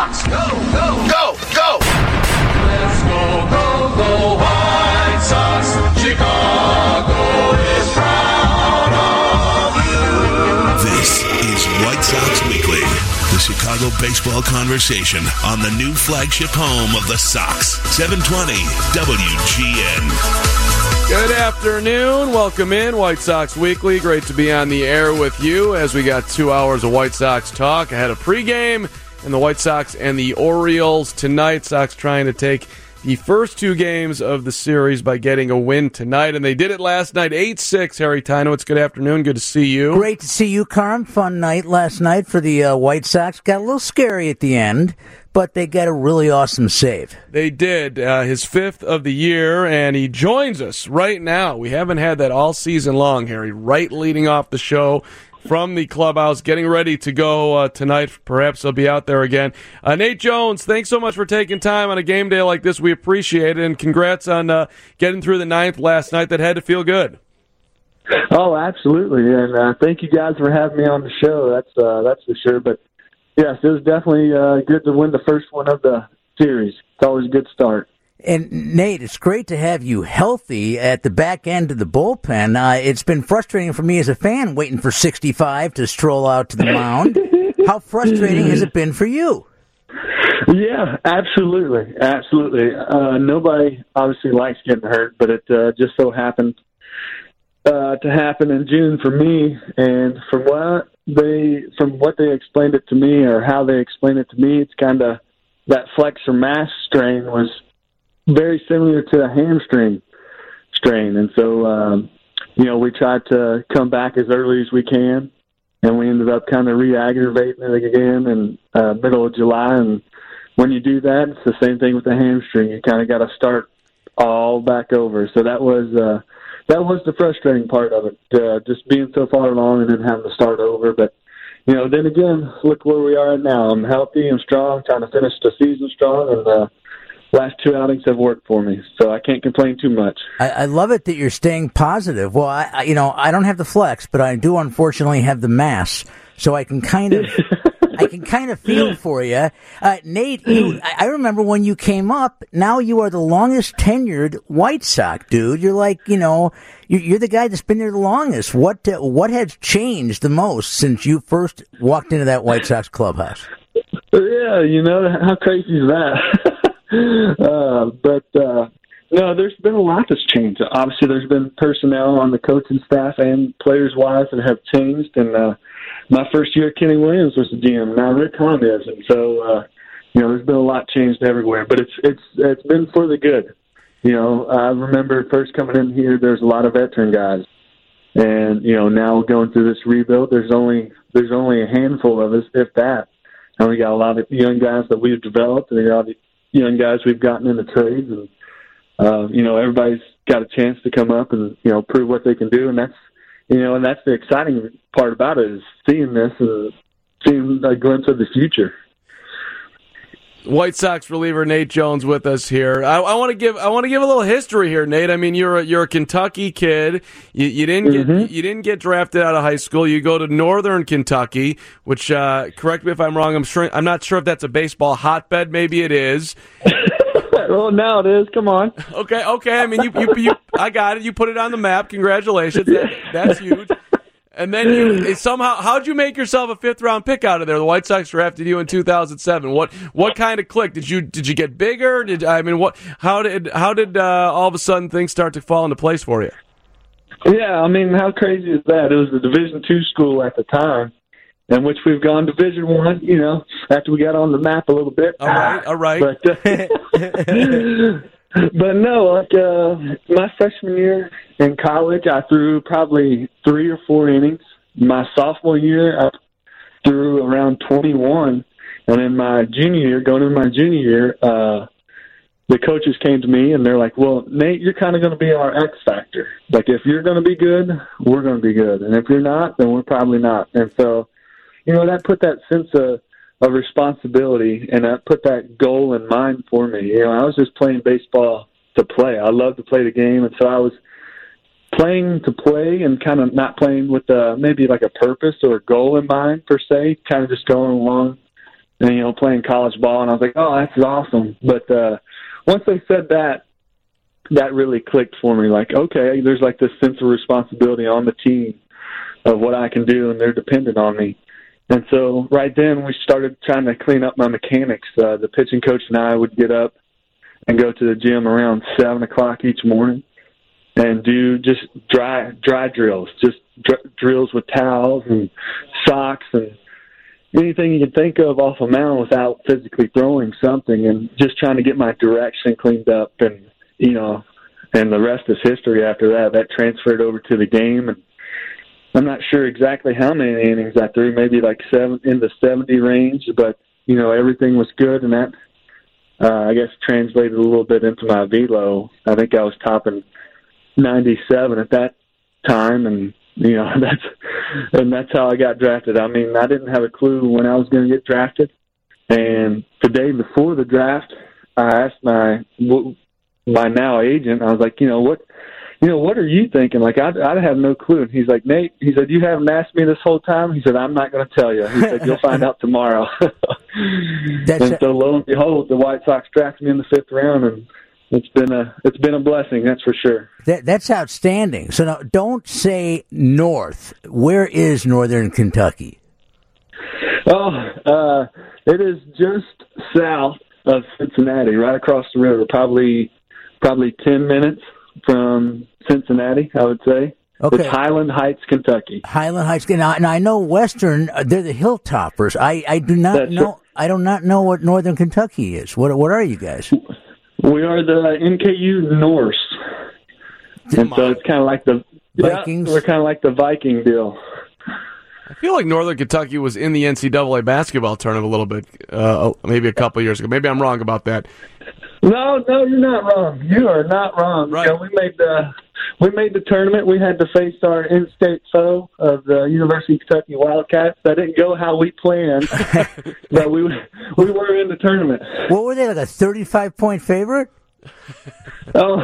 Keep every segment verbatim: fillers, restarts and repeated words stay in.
Sox! Go, go, go, go! Let's go, go, go, White Sox! Chicago is proud of you. This is White Sox Weekly, the Chicago baseball conversation on the new flagship home of the Sox, seven twenty W G N. Good afternoon. Welcome in, White Sox Weekly. Great to be on the air with you as we got two hours of White Sox talk ahead of pregame and the White Sox and the Orioles tonight. Sox trying to take the first two games of the series by getting a win tonight, and they did it last night, eight six. Harry Tynowitz, good afternoon. Good to see you. Great to see you, Carm. Fun night last night for the uh, White Sox. Got a little scary at the end, but they got a really awesome save. They did. Uh, his fifth of the year, and he joins us right now. We haven't had that all season long, Harry. Right leading off the show from the clubhouse, getting ready to go uh, tonight. Perhaps he'll be out there again. Uh, Nate Jones, thanks so much for taking time on a game day like this. We appreciate it, and congrats on uh, getting through the ninth last night. That had to feel good. Oh, absolutely, and uh, thank you guys for having me on the show. That's uh, that's for sure. But yes, it was definitely uh, good to win the first one of the series. It's always a good start. And, Nate, it's great to have you healthy at the back end of the bullpen. Uh, it's been frustrating for me as a fan waiting for sixty-five to stroll out to the mound. How frustrating has it been for you? Yeah, absolutely. Absolutely. Uh, nobody obviously likes getting hurt, but it uh, just so happened uh, to happen in June for me. And from what they from what they explained it to me, or how they explained it to me, it's kind of that flexor mass strain was very similar to a hamstring strain. And so, um, you know, we tried to come back as early as we can, and we ended up kind of re-aggravating it again in uh, middle of July. And when you do that, it's the same thing with the hamstring. You kind of got to start all back over. So that was uh, that was the frustrating part of it, uh, just being so far along and then having to start over. But, you know, then again, look where we are now. I'm healthy and strong, trying to finish the season strong, and uh, last two outings have worked for me, so I can't complain too much. I, I love it that you're staying positive. Well, I, I, you know, I don't have the flex, but I do unfortunately have the mass, so I can kind of, I can kind of feel for you, uh, Nate. You, I remember when you came up. Now you are the longest tenured White Sox dude. You're like, you know, you're, you're the guy that's been there the longest. What, uh, what has changed the most since you first walked into that White Sox clubhouse? Yeah, you know, how crazy is that? Uh, but, uh, no, there's been a lot that's changed. Obviously, there's been personnel on the coaching staff and players-wise that have changed. And uh, my first year, Kenny Williams was the G M. Now Rick Hahn is. And so, uh, you know, there's been a lot changed everywhere. But it's it's it's been for the good. You know, I remember first coming in here, there's a lot of veteran guys. And, you know, now going through this rebuild, there's only there's only a handful of us, if that. And we got a lot of young guys that we've developed, and we got young guys we've gotten into trades, and uh, you know, everybody's got a chance to come up and, you know, prove what they can do, and that's, you know, and that's the exciting part about it, is seeing this and seeing a glimpse of the future. White Sox reliever Nate Jones with us here. I, I want to give I want to give a little history here, Nate. I mean, you're a, you're a Kentucky kid. You, you didn't get mm-hmm. you didn't get drafted out of high school. You go to Northern Kentucky, which uh, correct me if I'm wrong. I'm sure I'm not sure if that's a baseball hotbed. Maybe it is. Well, now it is. Come on. Okay, okay. I mean, you, you, you I got it. You put it on the map. Congratulations. That, that's huge. And then you somehow, how'd you make yourself a fifth round pick out of there? The White Sox drafted you in two thousand seven. What what kind of click did you did you get bigger? Did I mean what? How did how did uh, all of a sudden things start to fall into place for you? Yeah, I mean, how crazy is that? It was the Division two school at the time, in which we've gone Division one. You know, after we got on the map a little bit. All right, all right. But, uh, But no, like uh, my freshman year in college, I threw probably three or four innings. My sophomore year, I threw around twenty-one. And in my junior year, going into my junior year, uh, the coaches came to me and they're like, well, Nate, you're kind of going to be our X factor. Like, if you're going to be good, we're going to be good. And if you're not, then we're probably not. And so, you know, that put that sense of, of responsibility, and that put that goal in mind for me. You know, I was just playing baseball to play. I love to play the game. And so I was playing to play and kind of not playing with uh, maybe like a purpose or a goal in mind per se, kind of just going along and, you know, playing college ball. And I was like, oh, that's awesome. But uh, once they said that, that really clicked for me. Like, okay, there's like this sense of responsibility on the team of what I can do, and they're dependent on me. And so right then we started trying to clean up my mechanics. Uh, the pitching coach and I would get up and go to the gym around seven o'clock each morning and do just dry dry drills, just dr- drills with towels and socks and anything you can think of off a mound without physically throwing something, and just trying to get my direction cleaned up. And, you know, and the rest is history after that. That transferred over to the game, and I'm not sure exactly how many innings I threw, maybe like seven in the seventy range, but, you know, everything was good, and that, uh, I guess, translated a little bit into my velo. I think I was topping ninety-seven at that time, and, you know, that's and that's how I got drafted. I mean, I didn't have a clue when I was going to get drafted, and the day before the draft, I asked my my now agent, I was like, you know, what – you know, what are you thinking? Like, I, I have no clue. And he's like, Nate, he said, you haven't asked me this whole time? He said, I'm not going to tell you. He said, you'll find out tomorrow. That's and so lo and behold, the White Sox drafted me in the fifth round, and it's been a it's been a blessing, that's for sure. That, that's outstanding. So now, don't say north. Where is northern Kentucky? Oh, uh, it is just south of Cincinnati, right across the river, probably probably ten minutes from Cincinnati, I would say. Okay. It's Highland Heights, Kentucky. Highland Heights. Now, now I know Western. Uh, they're the Hilltoppers. I, I do not That's know. right. I do not know what Northern Kentucky is. What What are you guys? We are the N K U Norse, and so it's kind of like the Vikings? Yeah, we're kind of like the Viking deal. I feel like Northern Kentucky was in the N C double A basketball tournament a little bit, uh, maybe a couple of years ago. Maybe I'm wrong about that. No, no, you're not wrong. You are not wrong. Right. You know, we made the we made the tournament. We had to face our in-state foe of the University of Kentucky Wildcats. That didn't go how we planned, but we we were in the tournament. What were they, like a thirty-five point favorite? Oh,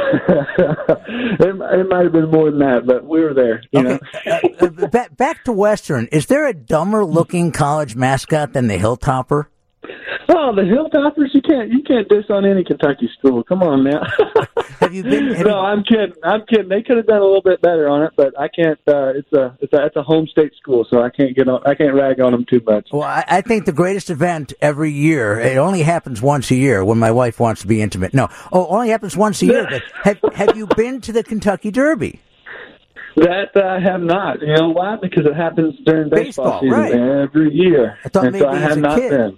it, it might have been more than that, but we were there. You Okay. uh, uh, back, back to Western. Is there a dumber looking college mascot than the Hilltopper? Oh, the Hilltoppers! You can't you can't diss on any Kentucky school. Come on now. Have you been? Have no, you, I'm kidding. I'm kidding. They could have done a little bit better on it, but I can't. Uh, it's a it's a it's a home state school, so I can't get on. I can't rag on them too much. well, I, I think the greatest event every year. It only happens once a year when my wife wants to be intimate. No, oh, it only happens once a year. But have have you been to the Kentucky Derby? That uh, I have not. You know why? Because it happens during baseball, Baseball, season right. every year, I thought and maybe so I as have a not kid. been.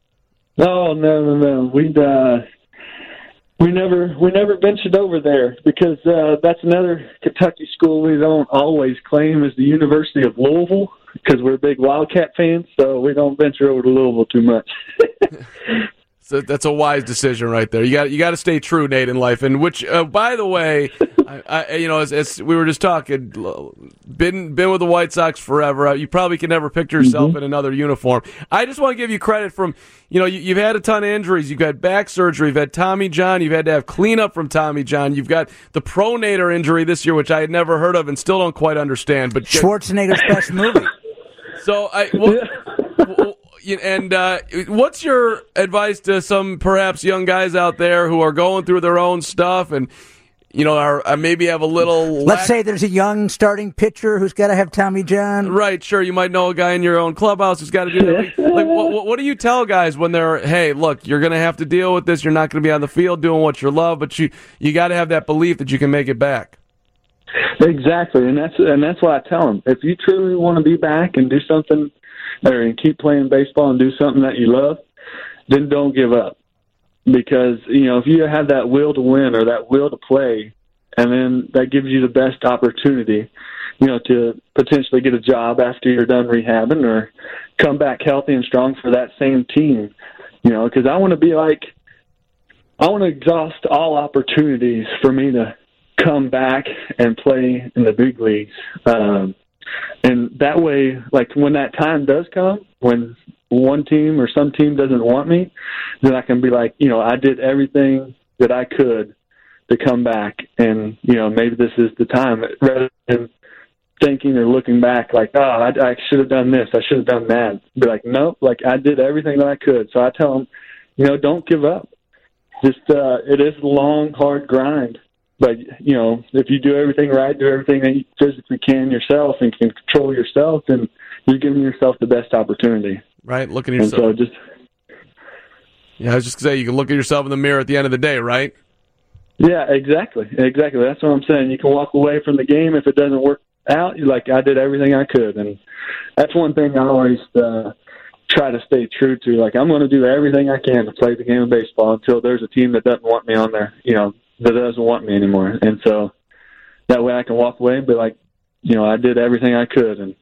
No, no, no, no. We uh, we never we never ventured over there because uh, that's another Kentucky school we don't always claim is the University of Louisville because we're big Wildcat fans, so we don't venture over to Louisville too much. So that's a wise decision right there. You got you got to stay true, Nate, in life. And which, uh, by the way, I, I, you know, as, as we were just talking, been been with the White Sox forever. You probably can never picture yourself Mm-hmm. in another uniform. I just want to give you credit from, you know, you, you've had a ton of injuries. You've had back surgery. You've had Tommy John. You've had to have cleanup from Tommy John. You've got the pronator injury this year, which I had never heard of and still don't quite understand. But Schwarzenegger's best movie. so I. Well, well, and uh, what's your advice to some perhaps young guys out there who are going through their own stuff and, you know, are uh, maybe have a little... Let's lack- say there's a young starting pitcher who's got to have Tommy John. Right, sure, you might know a guy in your own clubhouse who's got to do that. Like, what, what do you tell guys when they're, hey, look, you're going to have to deal with this. You're not going to be on the field doing what you love, but you you got to have that belief that you can make it back. Exactly, and that's and that's what I tell them. If you truly want to be back and do something, or keep playing baseball and do something that you love, then don't give up. Because, you know, if you have that will to win or that will to play, and then that gives you the best opportunity, you know, to potentially get a job after you're done rehabbing or come back healthy and strong for that same team, you know, because I want to be like, I want to exhaust all opportunities for me to come back and play in the big leagues. Um, and that way, like when that time does come, when one team or some team doesn't want me, then I can be like, you know, I did everything that I could to come back, and, you know, maybe this is the time, rather than thinking or looking back like, oh, I, I should have done this, I should have done that. Be like, nope, like I did everything that I could. So I tell them, you know, don't give up. Just uh, it is a long, hard grind. But, you know, if you do everything right, do everything that you physically can yourself and can control yourself, then you're giving yourself the best opportunity. Right, look at yourself. And so just, yeah, I was just going to say, you can look at yourself in the mirror at the end of the day, right? Yeah, exactly. Exactly. That's what I'm saying. You can walk away from the game if it doesn't work out. You're like, I did everything I could. And that's one thing I always uh, try to stay true to. Like, I'm going to do everything I can to play the game of baseball until there's a team that doesn't want me on there, you know, that doesn't want me anymore. And so that way I can walk away and be like, you know, I did everything I could. And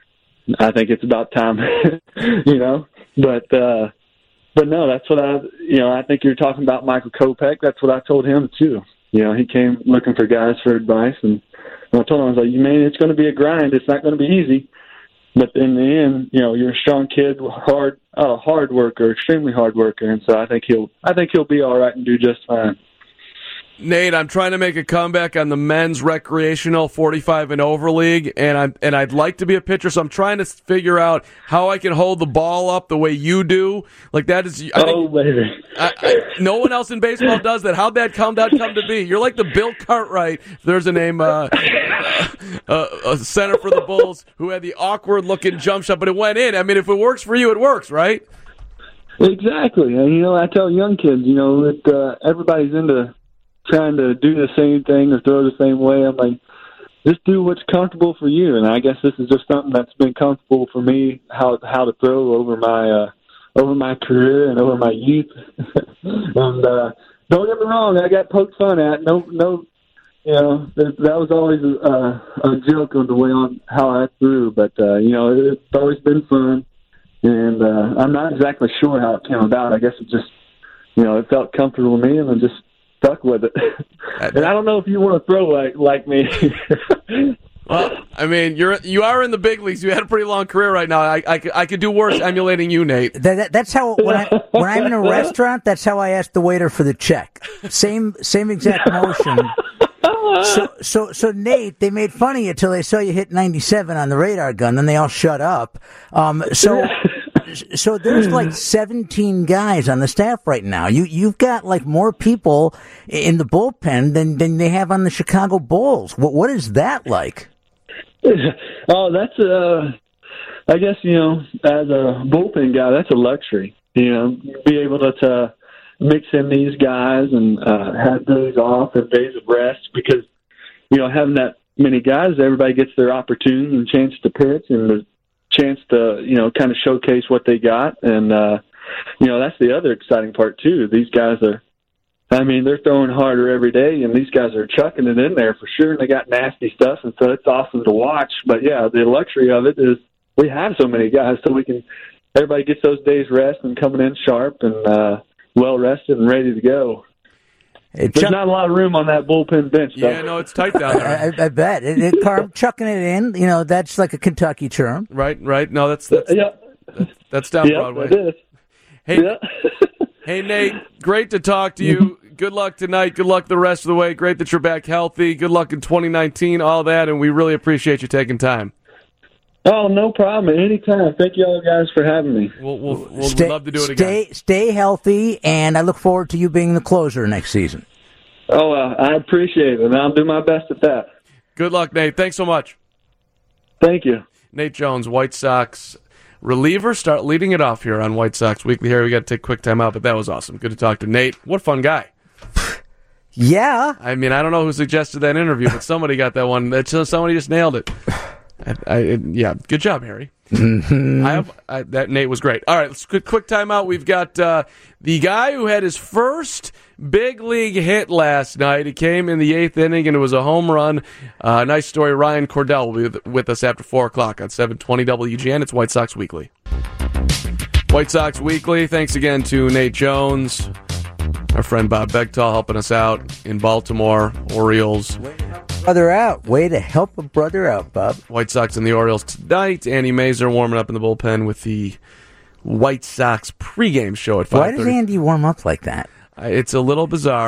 I think it's about time, you know. But, uh, but no, that's what I, you know, I think you're talking about Michael Kopech. That's what I told him, too. You know, he came looking for guys for advice. And I told him, I was like, man, it's going to be a grind. It's not going to be easy. But in the end, you know, you're a strong kid, hard, uh, hard worker, extremely hard worker. And so I think he'll, I think he'll be all right and do just fine. Nate, I'm trying to make a comeback on the men's recreational forty-five and over league, and I'm and I'd like to be a pitcher, so I'm trying to figure out how I can hold the ball up the way you do. Like that is, I oh think, baby, I, I, no one else in baseball does that. How'd that come? That come to be? You're like the Bill Cartwright. There's a name, uh, uh, a center for the Bulls who had the awkward looking jump shot, but it went in. I mean, if it works for you, it works, right? Exactly. And you know, I tell young kids, you know, that uh, everybody's into trying to do the same thing or throw the same way. I'm like, just do what's comfortable for you. And I guess this is just something that's been comfortable for me, how how to throw over my uh, over my career and over my youth. and uh, don't get me wrong, I got poked fun at. No, no, you know, that, that was always a, a joke on the way on how I threw. But uh, you know, it, it's always been fun. And uh, I'm not exactly sure how it came about. I guess it just, you know, it felt comfortable to me, and I just stuck with it. And I don't know if you want to throw like like me. Well, I mean, you're you are in the big leagues. You had a pretty long career right now. I, I, I could do worse emulating you, Nate. That, that, that's how when, I, when I'm in a restaurant, that's how I ask the waiter for the check. Same same exact motion. So, so, so Nate, they made fun of you until they saw you hit ninety-seven on the radar gun. Then they all shut up. Um, so. So there's like seventeen guys on the staff right now. You you've got like more people in the bullpen than than they have on the Chicago Bulls. What what is that like? Oh, that's uh, I guess you know, as a bullpen guy, that's a luxury. You know, be able to, to mix in these guys and uh, have days off and days of rest, because you know, having that many guys, everybody gets their opportunity and chance to pitch and the chance to, you know, kind of showcase what they got. And, uh, you know, that's the other exciting part, too. These guys are, I mean, they're throwing harder every day, and these guys are chucking it in there for sure, and they got nasty stuff, and so it's awesome to watch. But, yeah, the luxury of it is we have so many guys, so we can, everybody gets those days rest and coming in sharp and uh, well-rested and ready to go. Hey, There's Chuck, not a lot of room on that bullpen bench, though. Yeah, no, it's tight down there. I, I bet. It, it, Carm, chucking it in, you know, that's like a Kentucky term. Right, right. No, that's that's Yeah. that's, that's down Yeah, Broadway. it is. Hey, Yeah. hey, Nate. Great to talk to you. Good luck tonight. Good luck the rest of the way. Great that you're back healthy. Good luck in twenty nineteen. All that, and we really appreciate you taking time. Oh, no problem. Anytime. Thank you all guys for having me. We'll we'll, we'll Stay, love to do it stay, again. Stay healthy, and I look forward to you being the closer next season. Oh, uh, I appreciate it, and I'll do my best at that. Good luck, Nate. Thanks so much. Thank you. Nate Jones, White Sox reliever, start leading it off here on White Sox Weekly. Here we got to take a quick time out, but that was awesome. Good to talk to Nate. What a fun guy. Yeah. I mean, I don't know who suggested that interview, but somebody got that one. That's just, somebody just nailed it. I, I, yeah, good job, Harry. I have, I, that Nate was great. All right, let's quick, quick time out. We've got uh, the guy who had his first big league hit last night. It came in the eighth inning, and it was a home run. Uh, nice story. Ryan Cordell will be with, with us after four o'clock on seven twenty W G N. It's White Sox Weekly. White Sox Weekly. Thanks again to Nate Jones, our friend Bob Begtall helping us out in Baltimore. Orioles. Brother out. Way to help a brother out, Bob. White Sox and the Orioles tonight. Andy Mazer warming up in the bullpen with the White Sox pregame show at five thirty. Why does Andy warm up like that? It's a little bizarre.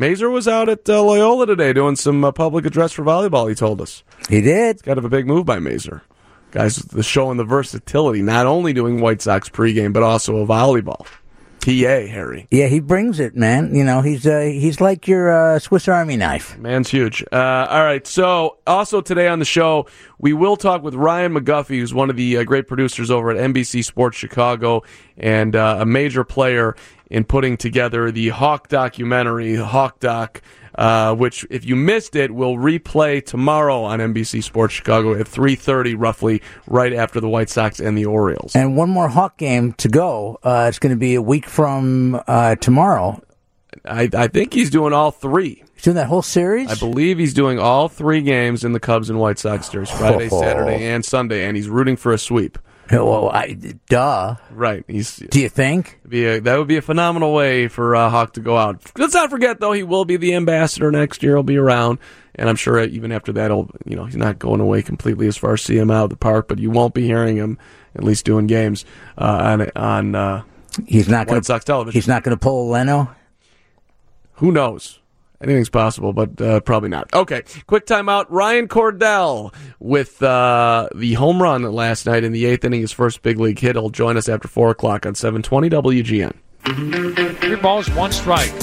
Mazer was out at uh, Loyola today doing some uh, public address for volleyball, he told us. He did. It's kind of a big move by Mazer. Guys, the showing the versatility, not only doing White Sox pregame, but also a volleyball. P A, Harry. Yeah, he brings it, man. You know, he's uh, he's like your uh, Swiss Army knife. Man's huge. Uh, all right, so also today on the show, we will talk with Ryan McGuffey, who's one of the uh, great producers over at N B C Sports Chicago and uh, a major player in putting together the Hawk documentary, Hawk Doc, uh, which, if you missed it, will replay tomorrow on N B C Sports Chicago at three thirty, roughly, right after the White Sox and the Orioles. And one more Hawk game to go. Uh, it's going to be a week from uh, tomorrow. I, I think he's doing all three. He's doing that whole series? I believe he's doing all three games in the Cubs and White Sox series, Friday, Oh. Saturday, and Sunday, and he's rooting for a sweep. Well, I, duh. Right. He's Do you think? be a, that would be a phenomenal way for uh, Hawk to go out. Let's not forget, though, he will be the ambassador next year. He'll be around, and I'm sure even after that, he'll, you know, he's not going away completely as far as see him out of the park, but you won't be hearing him at least doing games uh, on on uh, He's not going White Sox television. He's not going to pull Leno. Who knows? Anything's possible, but uh, probably not. Okay, quick timeout. Ryan Cordell with uh, the home run last night in the eighth inning, his first big league hit. He'll join us after four o'clock on seven twenty W G N. Three balls, one strike.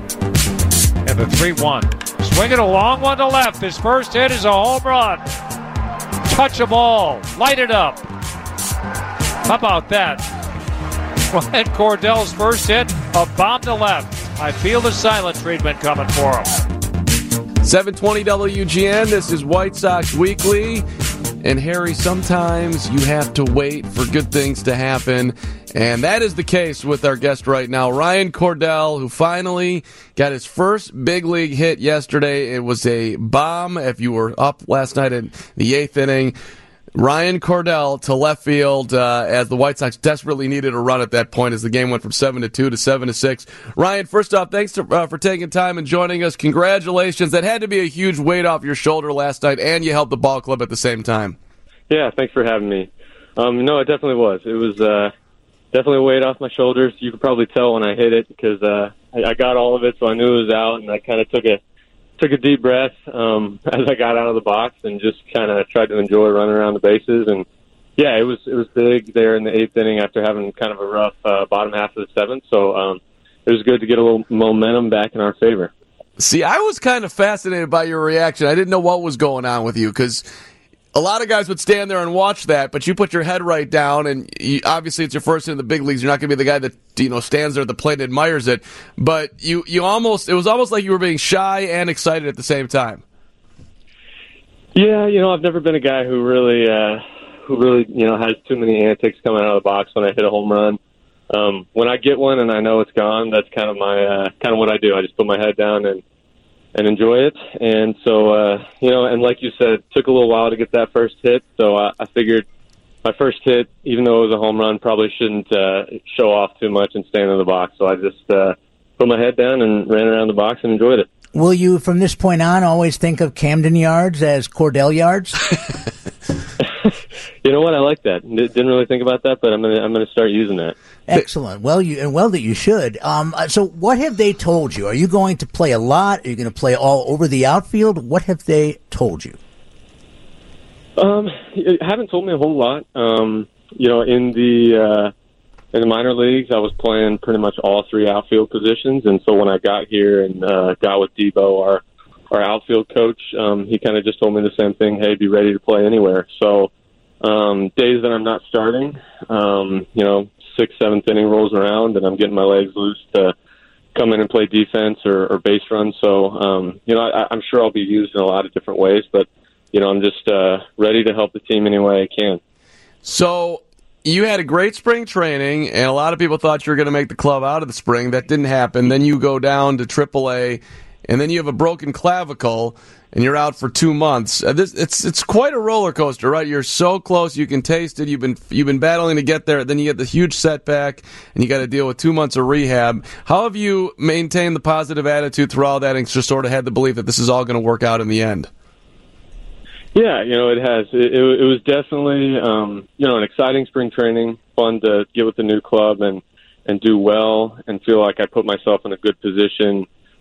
And the three one. Swinging a long one to left. His first hit is a home run. Touch a ball. Light it up. How about that? Ryan Cordell's first hit, a bomb to left. I feel the silent treatment coming for him. seven twenty W G N, this is White Sox Weekly. And Harry, sometimes you have to wait for good things to happen. And that is the case with our guest right now, Ryan Cordell, who finally got his first big league hit yesterday. It was a bomb if you were up last night in the eighth inning. Ryan Cordell to left field uh, as the White Sox desperately needed a run at that point as the game went from seven to two to seven to six. Ryan, first off, thanks to, uh, for taking time and joining us. Congratulations. That had to be a huge weight off your shoulder last night, and you helped the ball club at the same time. Yeah, thanks for having me. Um, no, it definitely was. It was uh, definitely a weight off my shoulders. You could probably tell when I hit it because uh, I, I got all of it, so I knew it was out, and I kind of took a took a deep breath um, as I got out of the box and just kind of tried to enjoy running around the bases. And yeah, it was it was big there in the eighth inning after having kind of a rough uh, bottom half of the seventh. So um, it was good to get a little momentum back in our favor. See, I was kind of fascinated by your reaction. I didn't know what was going on with you because a lot of guys would stand there and watch that, but you put your head right down, and you, obviously it's your first in the big leagues. You're not going to be the guy that, you know, stands there at the plate and admires it. But you, you almost, it was almost like you were being shy and excited at the same time. Yeah, you know, I've never been a guy who really, uh, who really, you know, has too many antics coming out of the box when I hit a home run. Um, when I get one and I know it's gone, that's kind of my, uh, kind of what I do. I just put my head down and and enjoy it. And so, uh, you know, and like you said, it took a little while to get that first hit. So I, I figured my first hit, even though it was a home run, probably shouldn't uh, show off too much and stand in the box. So I just uh, put my head down and ran around the box and enjoyed it. Will you, from this point on, always think of Camden Yards as Cordell Yards? You know what? I like that. Didn't really think about that, but I'm gonna I'm gonna start using that. Excellent. Well, you and well that you should. Um, uh, so, what have they told you? Are you going to play a lot? Are you going to play all over the outfield? What have they told you? Um, haven't told me a whole lot. Um, you know, in the uh, in the minor leagues, I was playing pretty much all three outfield positions, and so when I got here and uh, got with Debo, our our outfield coach, um, he kind of just told me the same thing. Hey, be ready to play anywhere. So. Um, days that I'm not starting, um, you know, sixth, seventh inning rolls around and I'm getting my legs loose to come in and play defense or, or base runs. So, um, you know, I, I'm sure I'll be used in a lot of different ways, but, you know, I'm just uh, ready to help the team any way I can. So you had a great spring training, and a lot of people thought you were going to make the club out of the spring. That didn't happen. Then you go down to triple A, and then you have a broken clavicle, and you're out for two months. Uh, this, it's it's quite a roller coaster, right? You're so close, you can taste it. You've been you've been battling to get there. Then you get the huge setback, and you got to deal with two months of rehab. How have you maintained the positive attitude through all that, and just sort of had the belief that this is all going to work out in the end? Yeah, you know, it has. It, it, it was definitely, um, you know, an exciting spring training, fun to get with the new club and and do well, and feel like I put myself in a good position.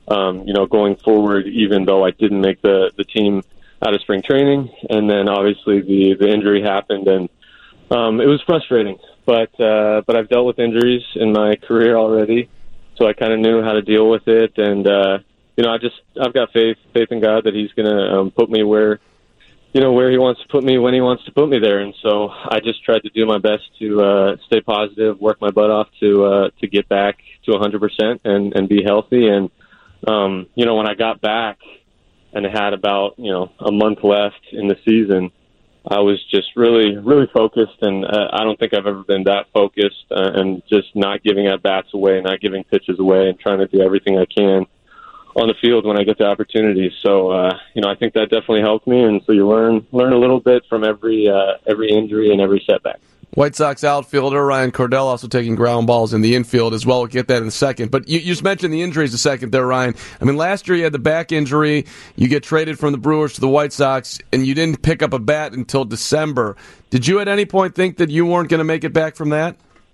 um, you know, going forward, even though I didn't make the, the team out of spring training. And then obviously the, the injury happened, and um, it was frustrating. But uh, but I've dealt with injuries in my career already, so I kind of knew how to deal with it. And uh, you know, I just I've got faith faith in God that He's going to um, put me where you know where He wants to put me when He wants to put me there. And so I just tried to do my best to uh, stay positive, work my butt off to uh, to get back to one hundred percent and and be healthy. And um, you know, when I got back and I had about you know a month left in the season, I was just really, really focused, and uh, I don't think I've ever been that focused, uh, and just not giving at bats away, not giving pitches away, and trying to do everything I can on the field when I get the opportunity. So, uh, you know, I think that definitely helped me, and so you learn learn a little bit from every uh, every injury and every setback. White Sox outfielder Ryan Cordell also taking ground balls in the infield as well. We'll get that in a second. But you, you just mentioned the injuries a second there, Ryan. I mean, last year you had the back injury. You get traded from the Brewers to the White Sox, and you didn't pick up a bat until December. Did you at any point think that you weren't going to make it back from that?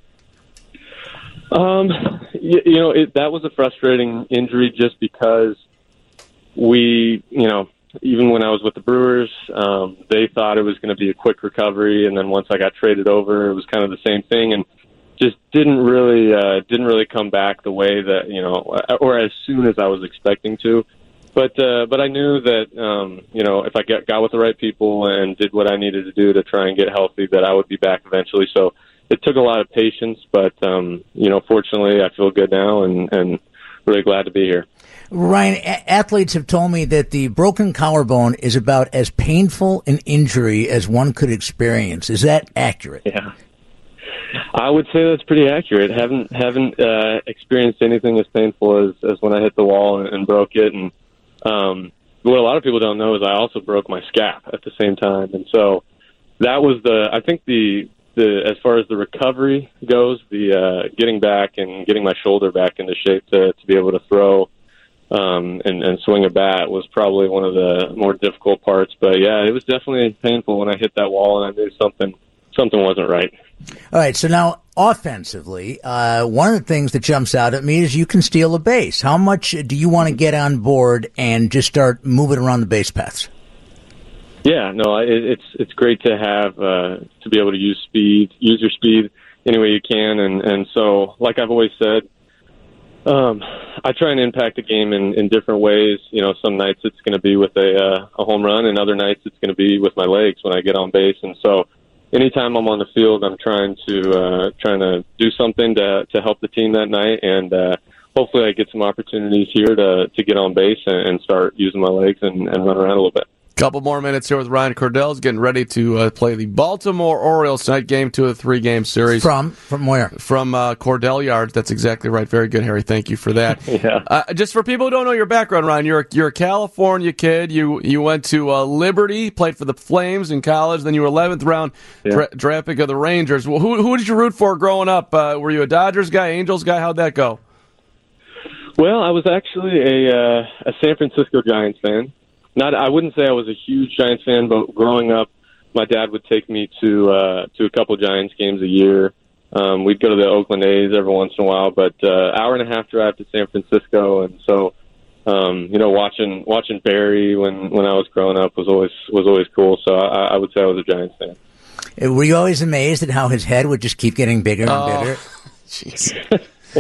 Um, you, you know, it, that was a frustrating injury just because we, you know, even when I was with the Brewers, um, they thought it was going to be a quick recovery, and then once I got traded over, it was kind of the same thing, and just didn't really uh, didn't really come back the way that you know, or as soon as I was expecting to. But uh, but I knew that um, you know if I got, got with the right people and did what I needed to do to try and get healthy, that I would be back eventually. So it took a lot of patience, but um, you know, fortunately, I feel good now, and and really glad to be here. Ryan, a- athletes have told me that the broken collarbone is about as painful an injury as one could experience. Is that accurate? Yeah, I would say that's pretty accurate. Haven't haven't uh, experienced anything as painful as, as when I hit the wall and, and broke it. And um, what a lot of people don't know is I also broke my scap at the same time. And so that was the I think the the as far as the recovery goes, the uh, getting back and getting my shoulder back into shape to to be able to throw. Um, and, and swing a bat was probably one of the more difficult parts. But yeah, it was definitely painful when I hit that wall and I knew something something wasn't right. All right, so now offensively, uh, one of the things that jumps out at me is you can steal a base. How much do you want to get on board and just start moving around the base paths? Yeah, no, it, it's it's great to have uh, to be able to use speed, use your speed any way you can, and and so like I've always said. Um, I try and impact the game in, in different ways. You know, some nights it's going to be with a, uh, a home run, and other nights it's going to be with my legs when I get on base. And so, anytime I'm on the field, I'm trying to uh, trying to do something to to help the team that night, and uh, hopefully I get some opportunities here to to get on base and, and start using my legs and, and run around a little bit. Couple more minutes here with Ryan Cordell. He's getting ready to uh, play the Baltimore Orioles tonight, game two of the three-game series. From from where? From uh, Cordell Yards. That's exactly right. Very good, Harry. Thank you for that. yeah. Uh, just for people who don't know your background, Ryan, you're a, you're a California kid. You you went to uh, Liberty, played for the Flames in college. Then you were eleventh round yeah. dra- draft pick of the Rangers. Well, who who did you root for growing up? Uh, were you a Dodgers guy, Angels guy? How'd that go? Well, I was actually a uh, a San Francisco Giants fan. Not, I wouldn't say I was a huge Giants fan, but growing up, my dad would take me to uh, to a couple Giants games a year. Um, we'd go to the Oakland A's every once in a while, but uh, hour and a half drive to San Francisco, and so um, you know, watching watching Barry when, when I was growing up was always was always cool. So I, I would say I was a Giants fan. Were you always amazed at how his head would just keep getting bigger and oh, bigger? Jeez.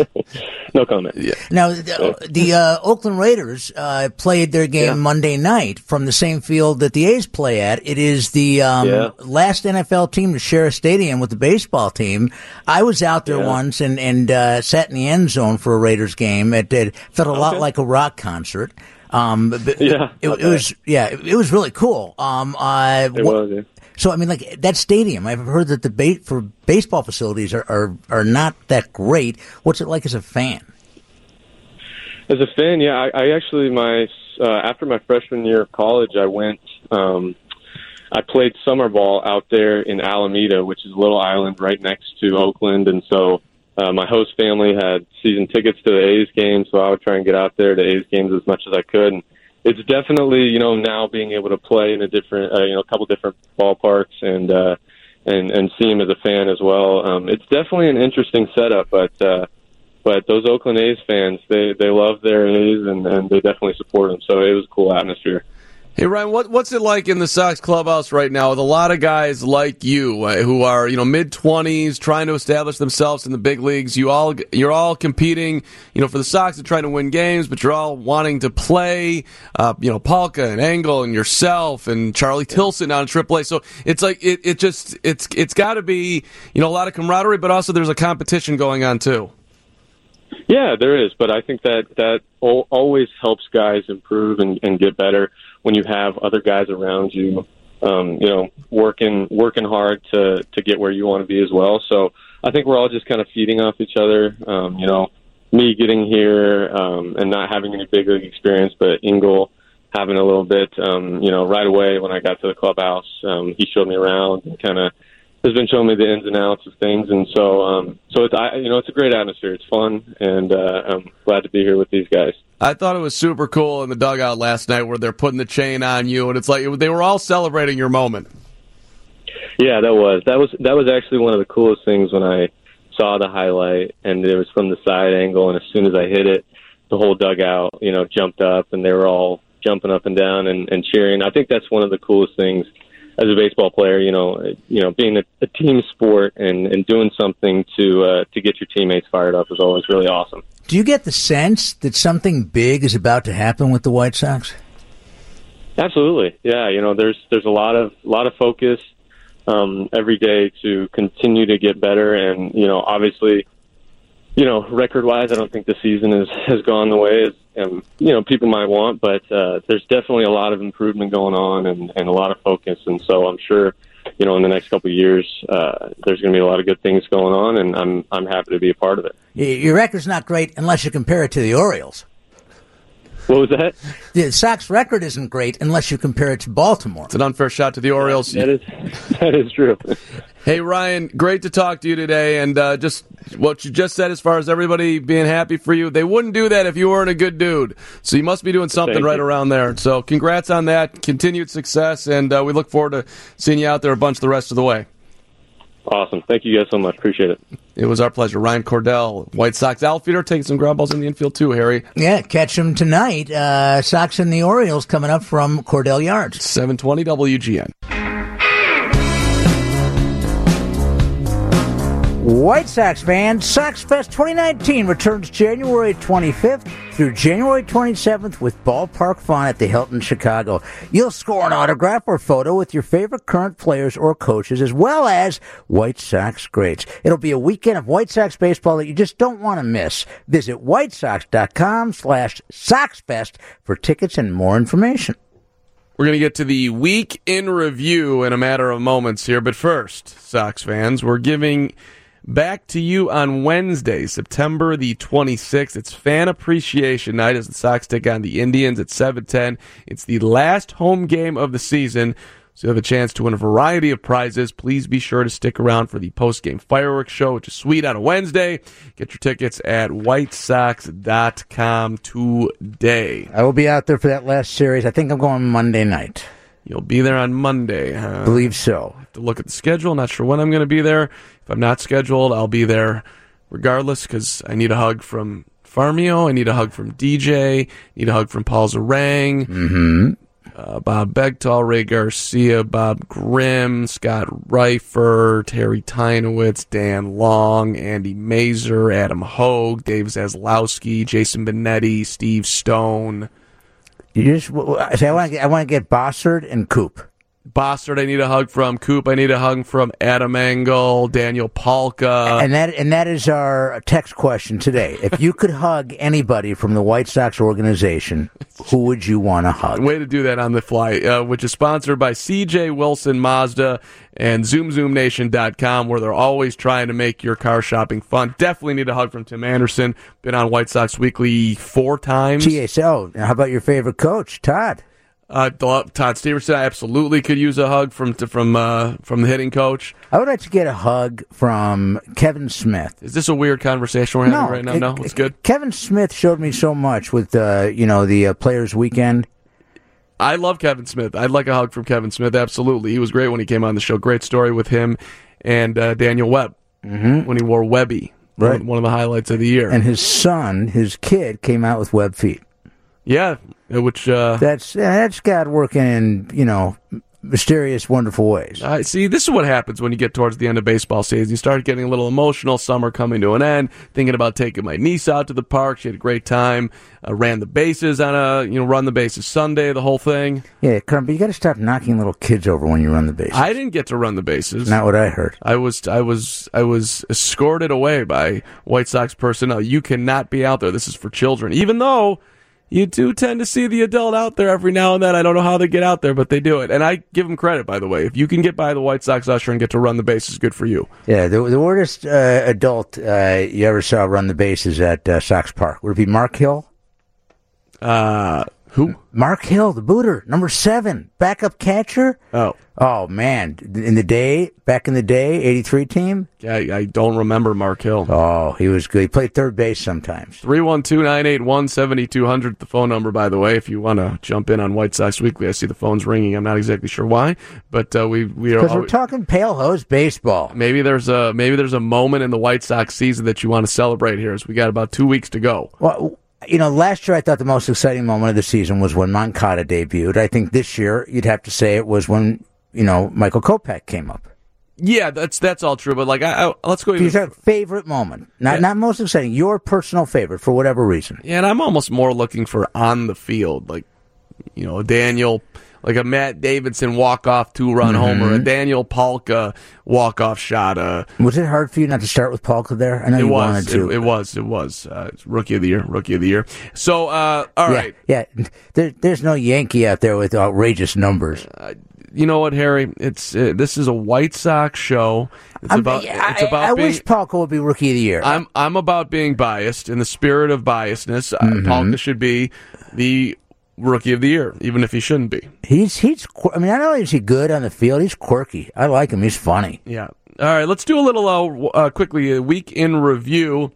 No comment. Yeah. Now, the, the uh, Oakland Raiders uh, played their game yeah. Monday night from the same field that the A's play at. It is the um, yeah. last N F L team to share a stadium with the baseball team. I was out there yeah. once and, and uh, sat in the end zone for a Raiders game. It, it felt a okay. lot like a rock concert. Um, but yeah, it, it was yeah, it, it was really cool. Um, uh, it was. Yeah. So, I mean, like, that stadium, I've heard that the ba- for baseball facilities are, are, are not that great. What's it like as a fan? As a fan, yeah, I, I actually, my uh, after my freshman year of college, I went, um, I played summer ball out there in Alameda, which is a little island right next to Oakland. And so uh, my host family had season tickets to the A's games, so I would try and get out there to A's games as much as I could. And it's definitely, you know, now being able to play in a different, uh, you know, a couple different ballparks and uh, and and see him as a fan as well. Um, it's definitely an interesting setup, but uh, but those Oakland A's fans, they they love their A's, and, and they definitely support them. So it was a cool atmosphere. Hey, Ryan, what, what's it like in the Sox clubhouse right now with a lot of guys like you uh, who are, you know, mid-twenties, trying to establish themselves in the big leagues? You all, you're all competing, you know, for the Sox and trying to win games, but you're all wanting to play, uh, you know, Palka and Engel and yourself and Charlie Tilson out in triple A. So it's like, it, it just, it's it's got to be, you know, a lot of camaraderie, but also there's a competition going on, too. Yeah, there is, but I think that that al- always helps guys improve and, and get better when you have other guys around you, um, you know, working working hard to to get where you want to be as well. So I think we're all just kind of feeding off each other. Um, you know, me getting here um, and not having any big league experience, but Engel having a little bit. Um, you know, right away when I got to the clubhouse, um, he showed me around and kind of has been showing me the ins and outs of things, and so um, so it's I, you know it's a great atmosphere. It's fun, and uh, I'm glad to be here with these guys. I thought it was super cool in the dugout last night where they're putting the chain on you, and it's like they were all celebrating your moment. Yeah, that was that was that was actually one of the coolest things when I saw the highlight, and it was from the side angle, and as soon as I hit it, the whole dugout, you know, jumped up, and they were all jumping up and down and, and cheering. I think that's one of the coolest things as a baseball player, you know, you know, being a, a team sport and, and doing something to uh, to get your teammates fired up is always really awesome. Do you get the sense that something big is about to happen with the White Sox? Absolutely, yeah. You know, there's there's a lot of lot of focus um, every day to continue to get better, and you know, obviously, you know, record-wise, I don't think the season is, has gone the way as um, you know people might want, but uh, there's definitely a lot of improvement going on and, and a lot of focus, and so I'm sure, you know, in the next couple of years, uh, there's going to be a lot of good things going on, and I'm I'm happy to be a part of it. Your record's not great unless you compare it to the Orioles. What was that? The Sox record isn't great unless you compare it to Baltimore. It's an unfair shot to the Orioles. That is that is true. Hey, Ryan, great to talk to you today, and uh, just what you just said as far as everybody being happy for you, they wouldn't do that if you weren't a good dude. So you must be doing something Thank right you. around there. So congrats on that, continued success, and uh, we look forward to seeing you out there a bunch the rest of the way. Awesome. Thank you guys so much. Appreciate it. It was our pleasure. Ryan Cordell, White Sox outfielder, taking some ground balls in the infield too, Harry. Yeah, catch them tonight. Uh, Sox and the Orioles coming up from Cordell Yards. seven twenty W G N. White Sox fans, Sox Fest twenty nineteen returns January twenty-fifth through January twenty-seventh with ballpark fun at the Hilton Chicago. You'll score an autograph or photo with your favorite current players or coaches, as well as White Sox greats. It'll be a weekend of White Sox baseball that you just don't want to miss. Visit whitesox.com slash SoxFest for tickets and more information. We're going to get to the week in review in a matter of moments here, but first, Sox fans, we're giving back to you on Wednesday, September the twenty-sixth. It's Fan Appreciation Night as the Sox take on the Indians at seven ten. It's the last home game of the season, so you have a chance to win a variety of prizes. Please be sure to stick around for the post-game fireworks show, which is sweet on a Wednesday. Get your tickets at white sox dot com today. I will be out there for that last series. I think I'm going Monday night. You'll be there on Monday, huh? I believe so. I have to look at the schedule. Not sure when I'm going to be there. If I'm not scheduled, I'll be there regardless because I need a hug from Farmio. I need a hug from D J. I need a hug from Paul Zarang. Mm-hmm. Uh, Bob Begtall, Ray Garcia, Bob Grimm, Scott Reifer, Terry Tynowitz, Dan Long, Andy Mazer, Adam Hogue, Dave Zaslowski, Jason Benetti, Steve Stone. You just say I want to get I want to get Bossard and Coop. Bossard, I need a hug from. Coop, I need a hug from. Adam Engel, Daniel Palka. And that and that is our text question today. If you could hug anybody from the White Sox organization, who would you want to hug? Way to do that on the fly, uh, which is sponsored by C J Wilson Mazda and Zoom Zoom Nation dot com, where they're always trying to make your car shopping fun. Definitely need a hug from Tim Anderson. Been on White Sox Weekly four times. T S O. How about your favorite coach, Todd? Uh, Todd Steverson, I absolutely could use a hug from from uh, from the hitting coach. I would like to get a hug from Kevin Smith. Is this a weird conversation we're having no, right now? It, no, it's good. Kevin Smith showed me so much with uh, you know the uh, Players Weekend. I love Kevin Smith. I'd like a hug from Kevin Smith. Absolutely, he was great when he came on the show. Great story with him and uh, Daniel Webb mm-hmm. when he wore Webby. Right. One of the highlights of the year. And his son, his kid, came out with web feet. Yeah, which uh, That's that's God working in, you know, mysterious, wonderful ways. I see. This is what happens when you get towards the end of baseball season. You start getting a little emotional. Summer coming to an end. Thinking about taking my niece out to the park. She had a great time. Uh, ran the bases on a you know run the bases Sunday. The whole thing. Yeah, Carm, but you got to stop knocking little kids over when you run the bases. I didn't get to run the bases. Not what I heard. I was I was I was escorted away by White Sox personnel. You cannot be out there. This is for children. Even though you do tend to see the adult out there every now and then. I don't know how they get out there, but they do it. And I give them credit, by the way. If you can get by the White Sox usher and get to run the bases, good for you. Yeah, the, the weirdest uh, adult uh, you ever saw run the bases at uh, Sox Park. Would it be Mark Hill? Uh, who? Mark Hill, the booter, number seven, backup catcher. Oh. Oh, man. In the day, back in the day, eighty-three team. I, I don't remember Mark Hill. Oh, he was good. He played third base sometimes. three one two, nine eight one, seven two zero zero, the phone number, by the way, if you want to jump in on White Sox Weekly. I see the phone's ringing. I'm not exactly sure why, but uh, we, we are... Because we're talking pale hose baseball. Maybe there's a maybe there's a moment in the White Sox season that you want to celebrate here, as we got about two weeks to go. Well, you know, last year I thought the most exciting moment of the season was when Moncada debuted. I think this year you'd have to say it was when, you know, Michael Kopech came up. Yeah, that's that's all true. But like, I, I, let's go. He's a favorite moment, not Yeah. not most exciting. Your personal favorite for whatever reason. Yeah, and I'm almost more looking for on the field, like you know, Daniel, like a Matt Davidson walk off two run Mm-hmm. homer, a Daniel Palka walk off shot. Uh, Was it hard for you not to start with Palka there? I know it you was, wanted to. it, it was, it was. Uh, it's rookie of the year, rookie of the year. So, uh, all yeah, right, yeah. There, there's no Yankee out there with outrageous numbers. you know what, Harry? It's uh, this is a White Sox show. It's I'm- about. I, it's about I being. wish Palka would be rookie of the year. I'm I'm about being biased in the spirit of biasness. Mm-hmm. Uh, Palka should be the rookie of the year, even if he shouldn't be. He's he's. qu- I mean, not only is he good on the field, he's quirky. I like him. He's funny. Yeah. All right. Let's do a little uh, uh, quickly a week in review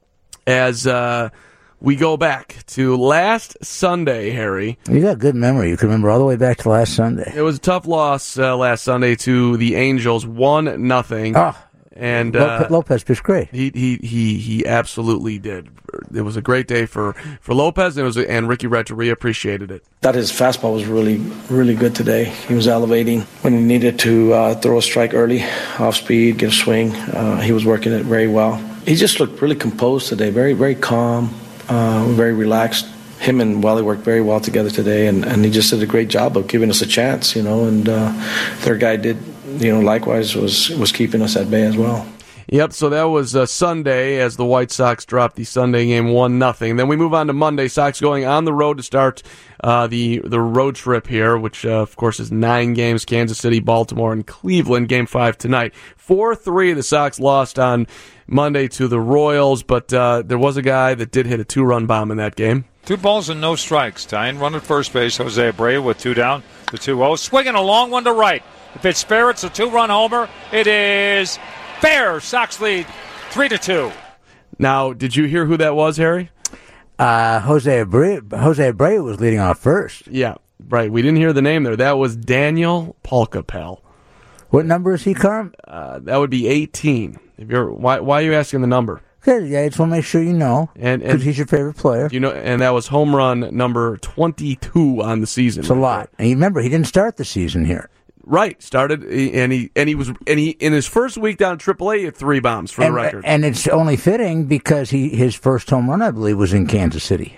as uh, we go back to last Sunday, Harry. You got a good memory. You can remember all the way back to last Sunday. It was a tough loss uh, last Sunday to the Angels, one nothing. Oh, And Lopez, uh, Lopez pitched great. he he he he absolutely did. It was a great day for, for Lopez, and it was and Ricky Renteria appreciated it. Thought his fastball was really, really good today. He was elevating when he needed to uh, throw a strike early, off speed, get a swing. Uh, he was working it very well. He just looked really composed today, very, very calm, uh, very relaxed. Him and Wally worked very well together today, and, and he just did a great job of giving us a chance, you know. And uh, their guy did, you know, likewise was was keeping us at bay as well. Yep, so that was uh, Sunday as the White Sox dropped the Sunday game one nothing. Then we move on to Monday. Sox going on the road to start uh, the the road trip here, which, uh, of course, is nine games, Kansas City, Baltimore, and Cleveland, game five tonight. four three, the Sox lost on Monday to the Royals, but uh, there was a guy that did hit a two-run bomb in that game. Two balls and no strikes. Tying run at first base. Jose Abreu with two down. The two oh. Swinging a long one to right. If it's fair, it's a two-run homer. It is fair. Sox lead three to two. Now, did you hear who that was, Harry? Uh, Jose Abreu, Jose Abreu was leading off first. Yeah, right. We didn't hear the name there. That was Daniel Palka. What number is he, Carm? Uh, that would be eighteen. If you're, why, why are you asking the number? Good. Yeah, I just want to make sure you know. And- because and- he's your favorite player. You know, and that was home run number twenty-two on the season. It's a lot. And you remember, he didn't start the season here. Right, started and he and he was and he in his first week down triple A, he had three bombs for and, the record. and it's only fitting because he his first home run, I believe, was in Kansas City.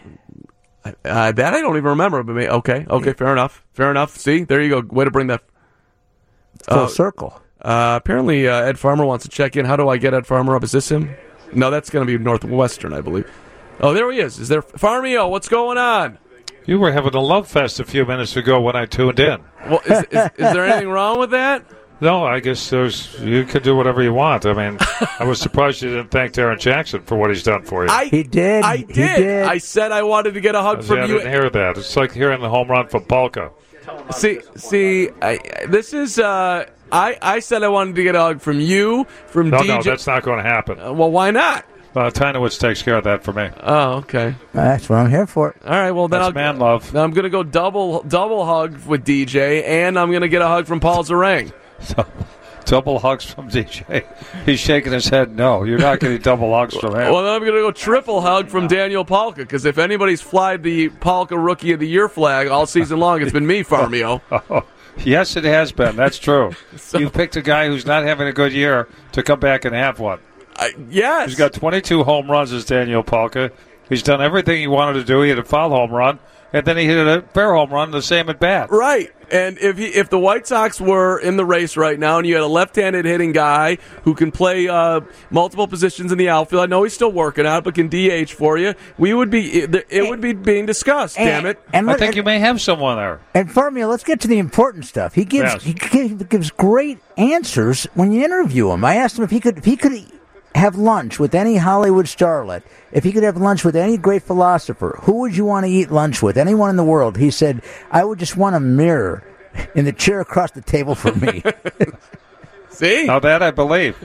Uh, that I don't even remember. But maybe, okay, okay, fair enough, fair enough. See, there you go. Way to bring that Full Uh, circle. Uh, apparently, uh, Ed Farmer wants to check in. How do I get Ed Farmer up? Is this him? No, that's going to be Northwestern, I believe. Oh, there he is. Is there Farmio? What's going on? You were having a love fest a few minutes ago when I tuned in. Well, is, is, is there anything wrong with that? No, I guess there's you could do whatever you want. I mean, I was surprised you didn't thank Darren Jackson for what he's done for you. I He did. I He did. did. I said I wanted to get a hug I from you. didn't hear that. It's like hearing the home run from Palka. See, see, I, this is. Uh, I I said I wanted to get a hug from you, from No, D J. no, that's not going to happen. Uh, well, why not? Uh, Tynowitz takes care of that for me. Oh, okay. That's what I'm here for. All right. Well, then That's I'll, man love. Then I'm gonna go double double hug with D J, and I'm gonna get a hug from Paul Zarang. So, Double hugs from D J. He's shaking his head. No, you're not getting double hugs from him. Well, then I'm going to go triple hug from Daniel Palka, because if anybody's flied the Palka Rookie of the Year flag all season long, it's been me, Farmio. Oh, yes, it has been. That's true. So, you picked a guy who's not having a good year to come back and have one. I, yes. He's got twenty-two home runs as Daniel Palka. He's done everything he wanted to do. He had a foul home run, and then he hit a fair home run, the same at bat. Right. And if he, if the White Sox were in the race right now and you had a left-handed hitting guy who can play uh, multiple positions in the outfield, I know he's still working out, but can D H for you, we would be it, it would be being discussed, and, damn it. And I think and, you may have someone there. And Farmio, let's get to the important stuff. He gives yes. he gives great answers when you interview him. I asked him if he could if he could have lunch with any Hollywood starlet, if he could have lunch with any great philosopher, who would you want to eat lunch with? Anyone in the world. He said, I would just want a mirror in the chair across the table from me. See? Now that I believe.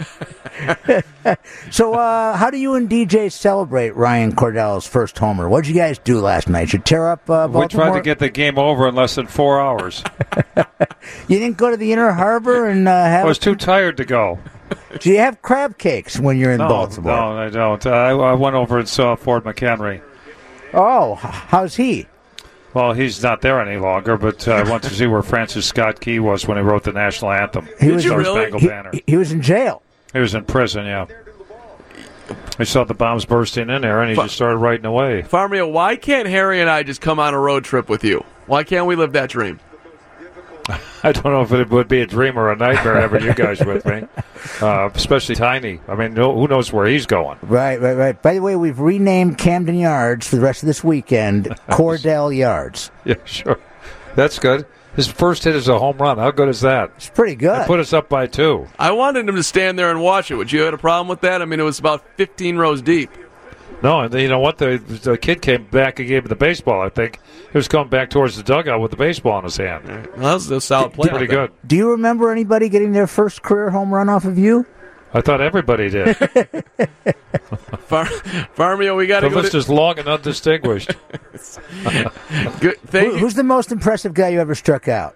So uh, how do you and D J celebrate Ryan Cordell's first homer? What did you guys do last night? You tear up uh, Baltimore? We tried to get the game over in less than four hours. You didn't go to the Inner Harbor and uh, have... I was too tired to go. Do you have crab cakes when you're in no, Baltimore? No, I don't. I, I went over and saw Ford McHenry. Oh, how's he? Well, he's not there any longer, but uh, I went to see where Francis Scott Key was when he wrote the national anthem. He was, Did you really? He, Banner. he was in jail. He was in prison, yeah. I saw the bombs bursting in there, and he F- just started writing away. Farmio, why can't Harry and I just come on a road trip with you? Why can't we live that dream? I don't know if it would be a dream or a nightmare having you guys with me, uh, especially Tiny. I mean, no, who knows where he's going? Right, right, right. By the way, we've renamed Camden Yards for the rest of this weekend Cordell Yards. Yeah, sure. That's good. His first hit is a home run. How good is that? It's pretty good. It put us up by two. I wanted him to stand there and watch it. Would you have a problem with that? I mean, it was about fifteen rows deep. No, and you know what? The, the kid came back and gave him the baseball, I think. He was coming back towards the dugout with the baseball in his hand. Well, that was a solid play. Pretty good. Do you remember anybody getting their first career home run off of you? I thought everybody did. Far, Farmio, we got to go. The list to... is long and undistinguished. Good. Thank Who, who's the most impressive guy you ever struck out?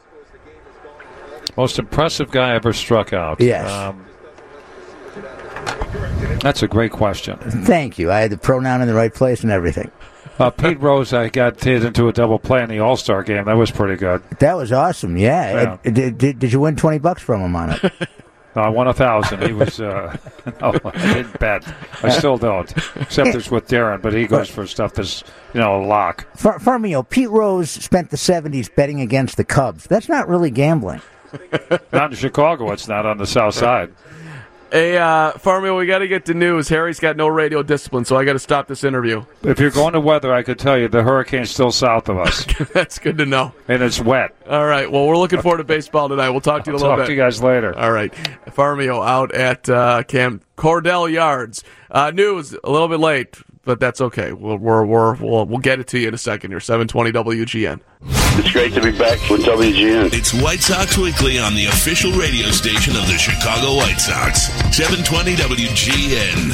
Most impressive guy ever struck out? Yes. Um, That's a great question. Thank you. I had the pronoun in the right place and everything. Uh, Pete Rose, I got hit into a double play in the All-Star game. That was pretty good. That was awesome, yeah. yeah. It, did, did, did you win twenty bucks from him on it? No, I won a thousand. He was, uh, no, I didn't bet. I still don't, except it's with Darren, but he goes for stuff that's, you know, a lock. Far, Farmio, Pete Rose spent the seventies betting against the Cubs. That's not really gambling. Not in Chicago. It's not on the South Side. Hey, uh, Farmio, we got to get to news. Harry's got no radio discipline, so I got to stop this interview. If you're going to weather, I could tell you the hurricane's still south of us. That's good to know. And it's wet. All right. Well, we're looking forward to baseball tonight. We'll talk to you in a little talk bit. to you guys later. All right. Farmio out at uh, Cam Cordell Yards. Uh, news a little bit late, but that's okay. We'll we're, we're, we'll we'll get it to you in a second here. seven twenty W G N. It's great to be back with W G N. It's White Sox Weekly on the official radio station of the Chicago White Sox. seven twenty W G N.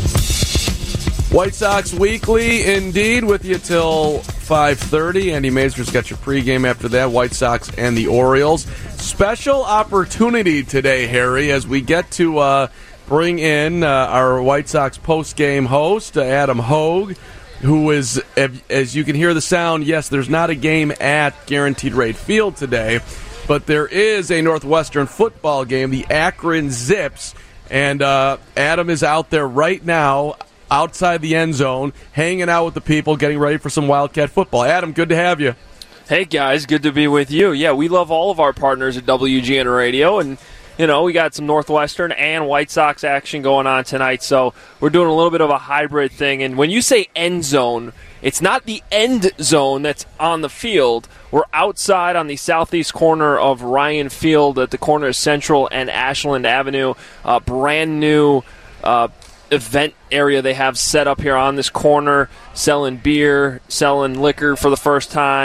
White Sox Weekly, indeed, with you till five thirty. Andy Mazur's got your pregame after that. White Sox and the Orioles. Special opportunity today, Harry, as we get to uh, bring in uh, our White Sox postgame host, uh, Adam Hogue, who is, as you can hear the sound, yes, there's not a game at Guaranteed Rate Field today, but there is a Northwestern football game, the Akron Zips, and uh, Adam is out there right now, outside the end zone, hanging out with the people, getting ready for some Wildcat football. Adam, good to have you. Hey, guys, good to be with you. Yeah, we love all of our partners at W G N Radio, and you know, we got some Northwestern and White Sox action going on tonight, so we're doing a little bit of a hybrid thing. And when you say end zone, it's not the end zone that's on the field. We're outside on the southeast corner of Ryan Field at the corner of Central and Ashland Avenue. Uh, brand new uh, event area they have set up here on this corner, selling beer, selling liquor for the first time.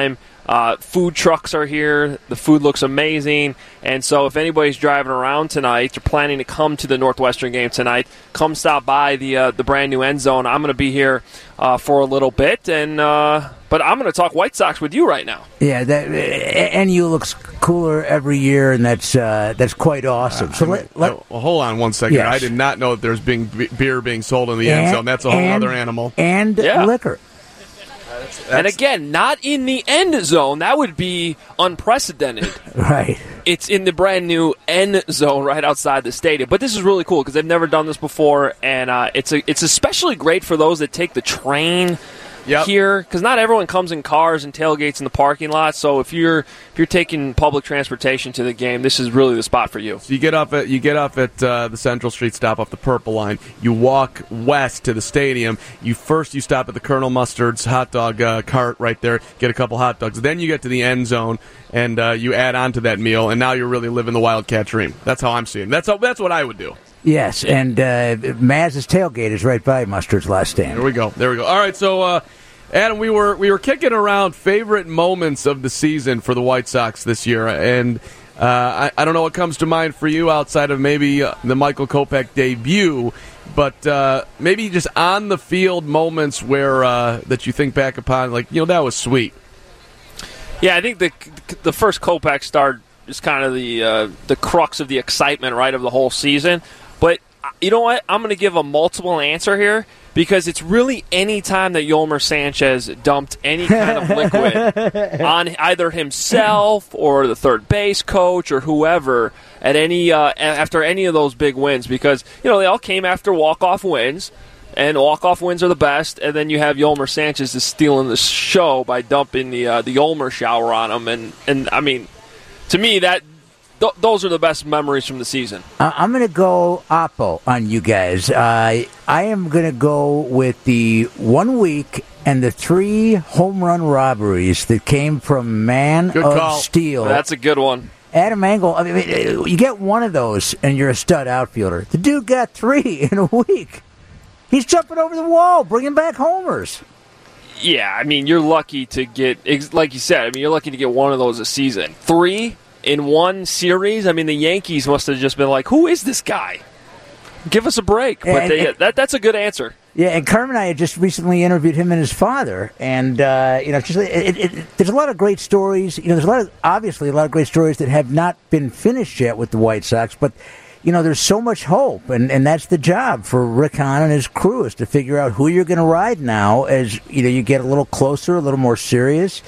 Uh, food trucks are here. The food looks amazing. And so if anybody's driving around tonight, you're planning to come to the Northwestern game tonight, come stop by the uh, the brand new End Zone. I'm going to be here uh, for a little bit, and uh, but I'm going to talk White Sox with you right now. Yeah, that N U looks cooler every year, and that's uh, that's quite awesome. Uh, so I mean, let, let, well, hold on one second. Yes. I did not know that there's being beer being sold in the and, end zone. That's a whole and, other animal. And yeah. liquor. That's, and again, not in the end zone. That would be unprecedented. Right. It's in the brand new end zone right outside the stadium. But this is really cool because they've never done this before, and uh, it's a, it's especially great for those that take the train Yep. here, because not everyone comes in cars and tailgates in the parking lot. So if you're if you're taking public transportation to the game, this is really the spot for you. So you get off at you get off at uh, the Central Street stop off the Purple Line. You walk west to the stadium. You first you stop at the Colonel Mustard's hot dog uh, cart right there. Get a couple hot dogs. Then you get to the end zone and uh, you add on to that meal. And now you're really living the Wildcat dream. That's how I'm seeing it. That's how, that's what I would do. Yes, and uh, Maz's tailgate is right by Mustard's last stand. There we go. There we go. All right, so uh, Adam, we were we were kicking around favorite moments of the season for the White Sox this year, and uh, I, I don't know what comes to mind for you outside of maybe uh, the Michael Kopech debut, but uh, maybe just on the field moments where uh, that you think back upon, like you know that was sweet. Yeah, I think the the first Kopech start is kind of the uh, the crux of the excitement, right, of the whole season. But you know what? I'm going to give a multiple answer here because it's really any time that Yolmer Sanchez dumped any kind of liquid on either himself or the third base coach or whoever at any uh, after any of those big wins, because you know they all came after walk-off wins. And walk-off wins are the best, and then you have Yolmer Sanchez just stealing the show by dumping the uh, the Yolmer shower on him, and, and I mean, to me that th- those are the best memories from the season. Uh, I'm going to go oppo on you guys. Uh, I am going to go with the one week and the three home run robberies that came from Man Good of call. Steel. That's a good one. Adam Engel, I mean, you get one of those, and you're a stud outfielder. The dude got three in a week. He's jumping over the wall, bringing back homers. Yeah, I mean, you're lucky to get, like you said, I mean, you're lucky to get one of those a season. Three in one series? I mean, the Yankees must have just been like, who is this guy? Give us a break. But And- they, and- that that's a good answer. Yeah, and Carmen and I had just recently interviewed him and his father, and uh, you know, just it, it, it, there's a lot of great stories. You know, there's a lot of obviously a lot of great stories that have not been finished yet with the White Sox, but you know, there's so much hope, and, and that's the job for Rick Hahn and his crew is to figure out who you're going to ride now as you know you get a little closer, a little more serious.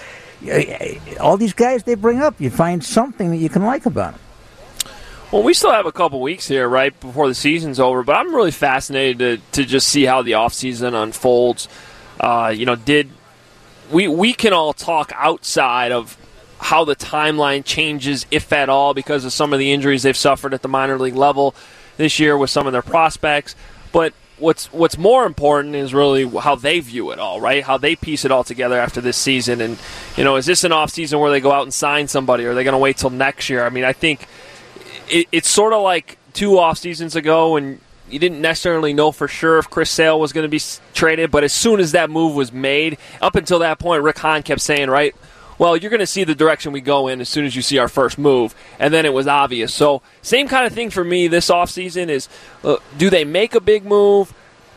All these guys they bring up, you find something that you can like about them. Well, we still have a couple weeks here, right, before the season's over, but I'm really fascinated to, to just see how the offseason unfolds. Uh, you know, did we we can all talk outside of how the timeline changes, if at all, because of some of the injuries they've suffered at the minor league level this year with some of their prospects. But what's what's more important is really how they view it all, right? How they piece it all together after this season. And, you know, is this an offseason where they go out and sign somebody, or are they going to wait till next year? I mean, I think it, it's sort of like two off seasons ago when you didn't necessarily know for sure if Chris Sale was going to be traded, but as soon as that move was made, up until that point, Rick Hahn kept saying, right, well, you're going to see the direction we go in as soon as you see our first move, and then it was obvious. So same kind of thing for me this offseason is, uh, do they make a big move?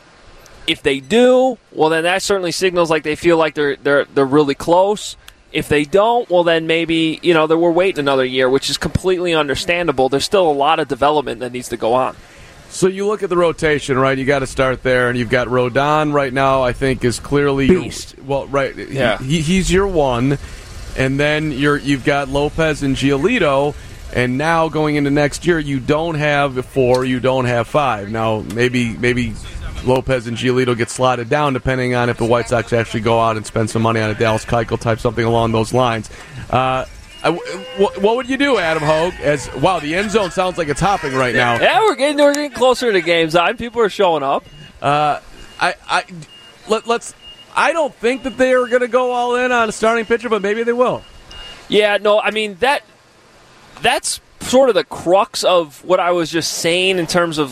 If they do, well, then that certainly signals like they feel like they're they're they're really close. If they don't, well, then maybe, you know, that we're waiting another year, which is completely understandable. There's still a lot of development that needs to go on. So you look at the rotation, right? You got to start there, and you've got Rodon right now. I think is clearly Beast. Your, well, right. Yeah. He, he's your one, and then you're you've got Lopez and Giolito, and now going into next year, you don't have four, you don't have five. Now maybe maybe Lopez and Giolito get slotted down depending on if the White Sox actually go out and spend some money on a Dallas Keuchel type, something along those lines. Uh, I, what, what would you do, Adam Hogue? As wow, the end zone sounds like it's hopping right now. Yeah, we're getting we're getting closer to game time. People are showing up. Uh, I, I, let, let's. I don't think that they are going to go all in on a starting pitcher, but maybe they will. Yeah, no, I mean that. That's sort of the crux of what I was just saying in terms of,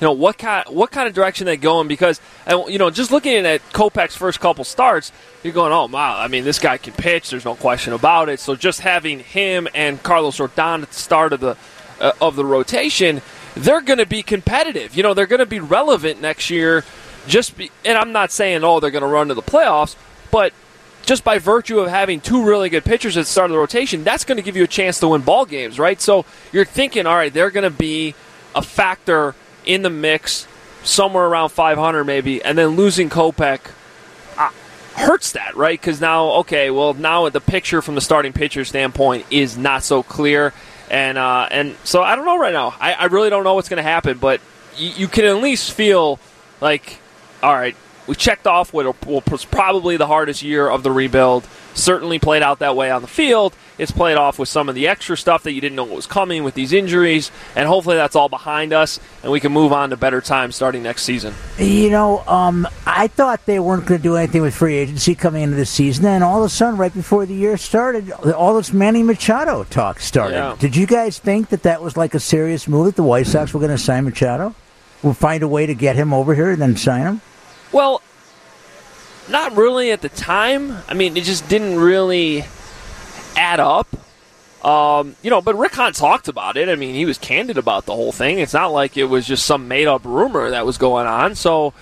you know, what kind what kind of direction they go in, because, you know, just looking at Kopech's first couple starts, you're going, oh, wow, I mean, this guy can pitch. There's no question about it. So just having him and Carlos Rodon at the start of the uh, of the rotation, they're going to be competitive. You know, they're going to be relevant next year. Just be, and I'm not saying, oh, they're going to run to the playoffs, but just by virtue of having two really good pitchers at the start of the rotation, that's going to give you a chance to win ball games, right? So you're thinking, all right, they're going to be a factor in the mix somewhere around five hundred maybe, and then losing Kopech uh, hurts that, right? Because now, okay, well, now the picture from the starting pitcher standpoint is not so clear, and uh, and so I don't know right now. I, I really don't know what's going to happen, but y- you can at least feel like, all right, we checked off what was probably the hardest year of the rebuild. Certainly played out that way on the field. It's played off with some of the extra stuff that you didn't know was coming with these injuries, and hopefully that's all behind us, and we can move on to better times starting next season. You know, um, I thought they weren't going to do anything with free agency coming into the season, and all of a sudden, right before the year started, all this Manny Machado talk started. Yeah. Did you guys think that that was like a serious move, that the White Sox were going to sign Machado? We'll find a way to get him over here and then sign him? Well, not really at the time. I mean, it just didn't really add up. Um, you know, but Rick Hahn talked about it. I mean, he was candid about the whole thing. It's not like it was just some made-up rumor that was going on. So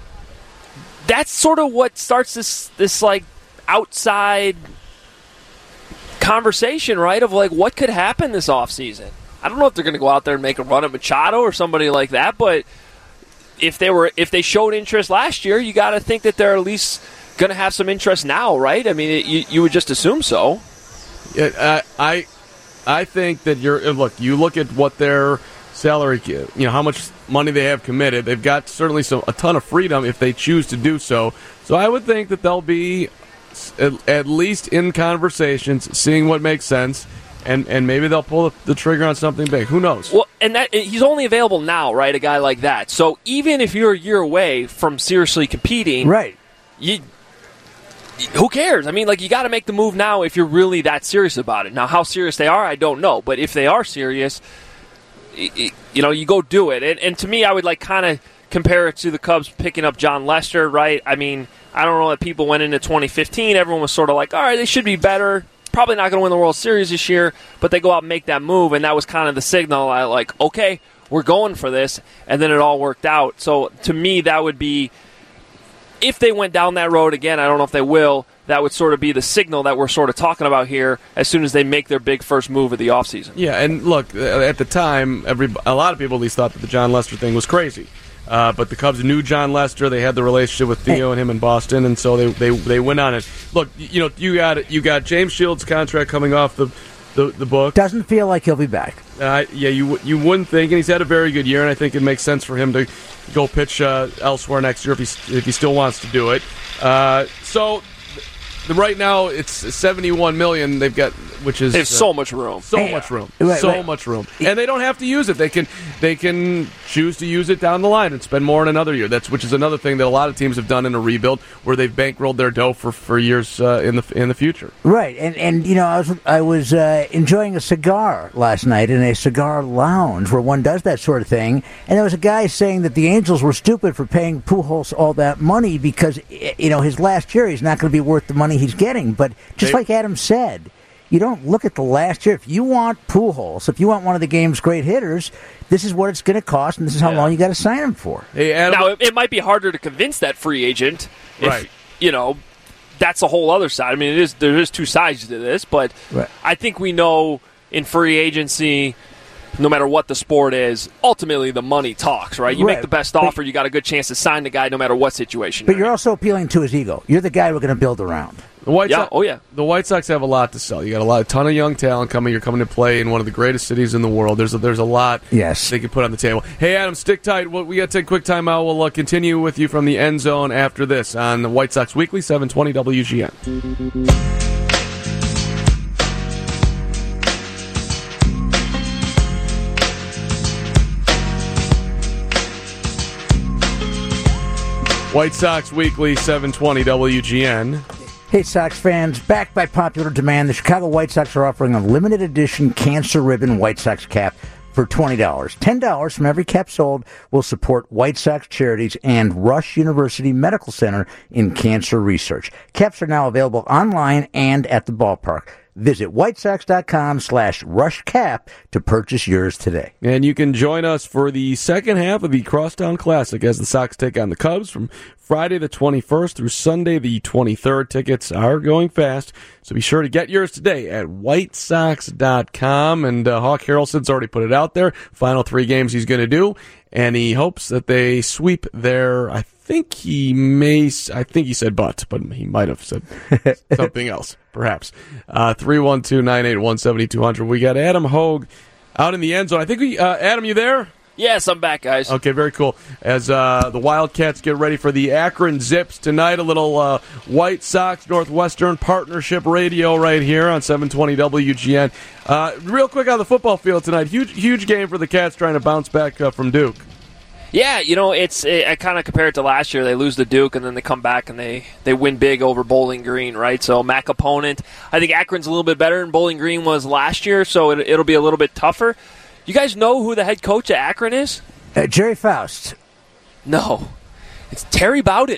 that's sort of what starts this, this like, outside conversation, right, of, like, what could happen this offseason. I don't know if they're going to go out there and make a run at Machado or somebody like that, but if they were, if they showed interest last year, you got to think that they're at least going to have some interest now, right? I mean, it, you you would just assume so. Yeah, I, I think that you're look. You look at what their salary, you know, how much money they have committed. They've got certainly some a ton of freedom if they choose to do so. So I would think that they'll be at, at least in conversations, seeing what makes sense. And and maybe they'll pull the trigger on something big. Who knows? Well, and that he's only available now, right? A guy like that. So even if you're a year away from seriously competing, right? You, who cares? I mean, like, you got to make the move now if you're really that serious about it. Now, how serious they are, I don't know. But if they are serious, you know, you go do it. And, and to me, I would like kind of compare it to the Cubs picking up John Lester, right? I mean, I don't know that people went into twenty fifteen. Everyone was sort of like, all right, they should be better. Probably not going to win the World Series this year, but they go out and make that move, and that was kind of the signal. I like, okay, we're going for this, and then it all worked out. So to me, that would be, if they went down that road again, I don't know if they will, that would sort of be the signal that we're sort of talking about here as soon as they make their big first move of the offseason. Yeah, and look, at the time, every a lot of people at least thought that the John Lester thing was crazy. Uh, but the Cubs knew John Lester. They had the relationship with Theo and him in Boston, and so they they, they went on it. Look, you know, you got you got James Shields' contract coming off the the, the book. Doesn't feel like he'll be back. Uh, yeah, you you wouldn't think, and he's had a very good year, and I think it makes sense for him to go pitch uh, elsewhere next year if he if he still wants to do it. Uh, so. Right now, it's seventy-one million dollars they've got, which is they have uh, so much room, so hey, much room, wait, so wait. much room, and they don't have to use it. They can they can choose to use it down the line and spend more in another year. That's which is another thing that a lot of teams have done in a rebuild, where they've bankrolled their dough for, for years uh, in the in the future. Right, and and you know, I was I was uh, enjoying a cigar last night in a cigar lounge where one does that sort of thing, and there was a guy saying that the Angels were stupid for paying Pujols all that money because, you know, his last year he's not going to be worth the money he's getting, but. Just they, like Adam said, you don't look at the last year. If you want Pujols, if you want one of the game's great hitters, this is what it's going to cost, and this is how yeah. long you got to sign him for. Hey, Adam, now, it, it might be harder to convince that free agent. If, right. You know, that's a whole other side. I mean, it is there is two sides to this, but right. I think we know in free agency, no matter what the sport is, ultimately the money talks, right? You right. make the best but, offer, you got a good chance to sign the guy no matter what situation. But you're in. also appealing to his ego. You're the guy we're going to build around. The White yeah, Sox, oh yeah. The White Sox have a lot to sell. You got a lot, a ton of young talent coming. You're coming to play in one of the greatest cities in the world. There's a, there's a lot yes. they can put on the table. Hey, Adam, stick tight. We got to take a quick timeout. We'll uh, continue with you from the end zone after this on the White Sox Weekly, seven twenty W G N. White Sox Weekly, seven twenty W G N. Hey, Sox fans, backed by popular demand, the Chicago White Sox are offering a limited edition cancer ribbon White Sox cap for twenty dollars. ten dollars from every cap sold will support White Sox charities and Rush University Medical Center in cancer research. Caps are now available online and at the ballpark. Visit whitesox.com slash rushcap to purchase yours today. And you can join us for the second half of the Crosstown Classic as the Sox take on the Cubs from Friday the twenty-first through Sunday the twenty-third. Tickets are going fast, so be sure to get yours today at white sox dot com. And uh, Hawk Harrelson's already put it out there. Final three games he's going to do, and he hopes that they sweep their, I think he may, I think he said but, but he might have said something else, perhaps. Uh, three one two, nine eight one, seven two zero zero. We got Adam Hogue out in the end zone. I think we, uh, Adam, you there? Yes, I'm back, guys. Okay, very cool. As uh, the Wildcats get ready for the Akron Zips tonight, a little uh, White Sox Northwestern partnership radio right here on seven twenty W G N. Uh, real quick on the football field tonight, huge, huge game for the Cats trying to bounce back uh, from Duke. Yeah, you know, it's it, I kind of compare it to last year. They lose to Duke, and then they come back and they, they win big over Bowling Green, right? So, M A C opponent. I think Akron's a little bit better than Bowling Green was last year, so it, it'll be a little bit tougher. You guys know who the head coach at Akron is? Uh, Jerry Faust. No. It's Terry Bowden.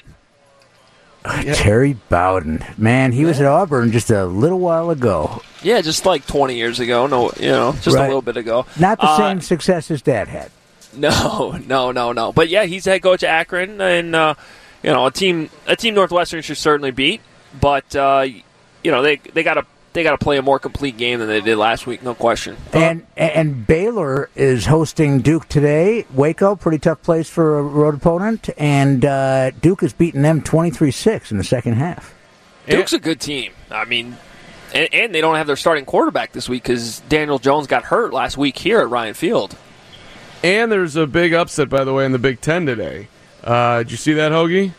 Uh, yeah. Terry Bowden. Man, he yeah. was at Auburn just a little while ago. Yeah, just like twenty years ago. No, you know, just right. a little bit ago. Not the uh, same success as Dad had. No, no, no, no. But yeah, he's the head coach at Akron, and uh, you know, a team, a team Northwestern should certainly beat. But uh, you know, they they got to they got to play a more complete game than they did last week, no question. And and Baylor is hosting Duke today. Waco, pretty tough place for a road opponent, and uh, Duke has beaten them twenty-three six in the second half. Duke's a good team. I mean, and, and they don't have their starting quarterback this week because Daniel Jones got hurt last week here at Ryan Field. And there's a big upset, by the way, in the Big Ten today. Uh, did you see that, Hoagie?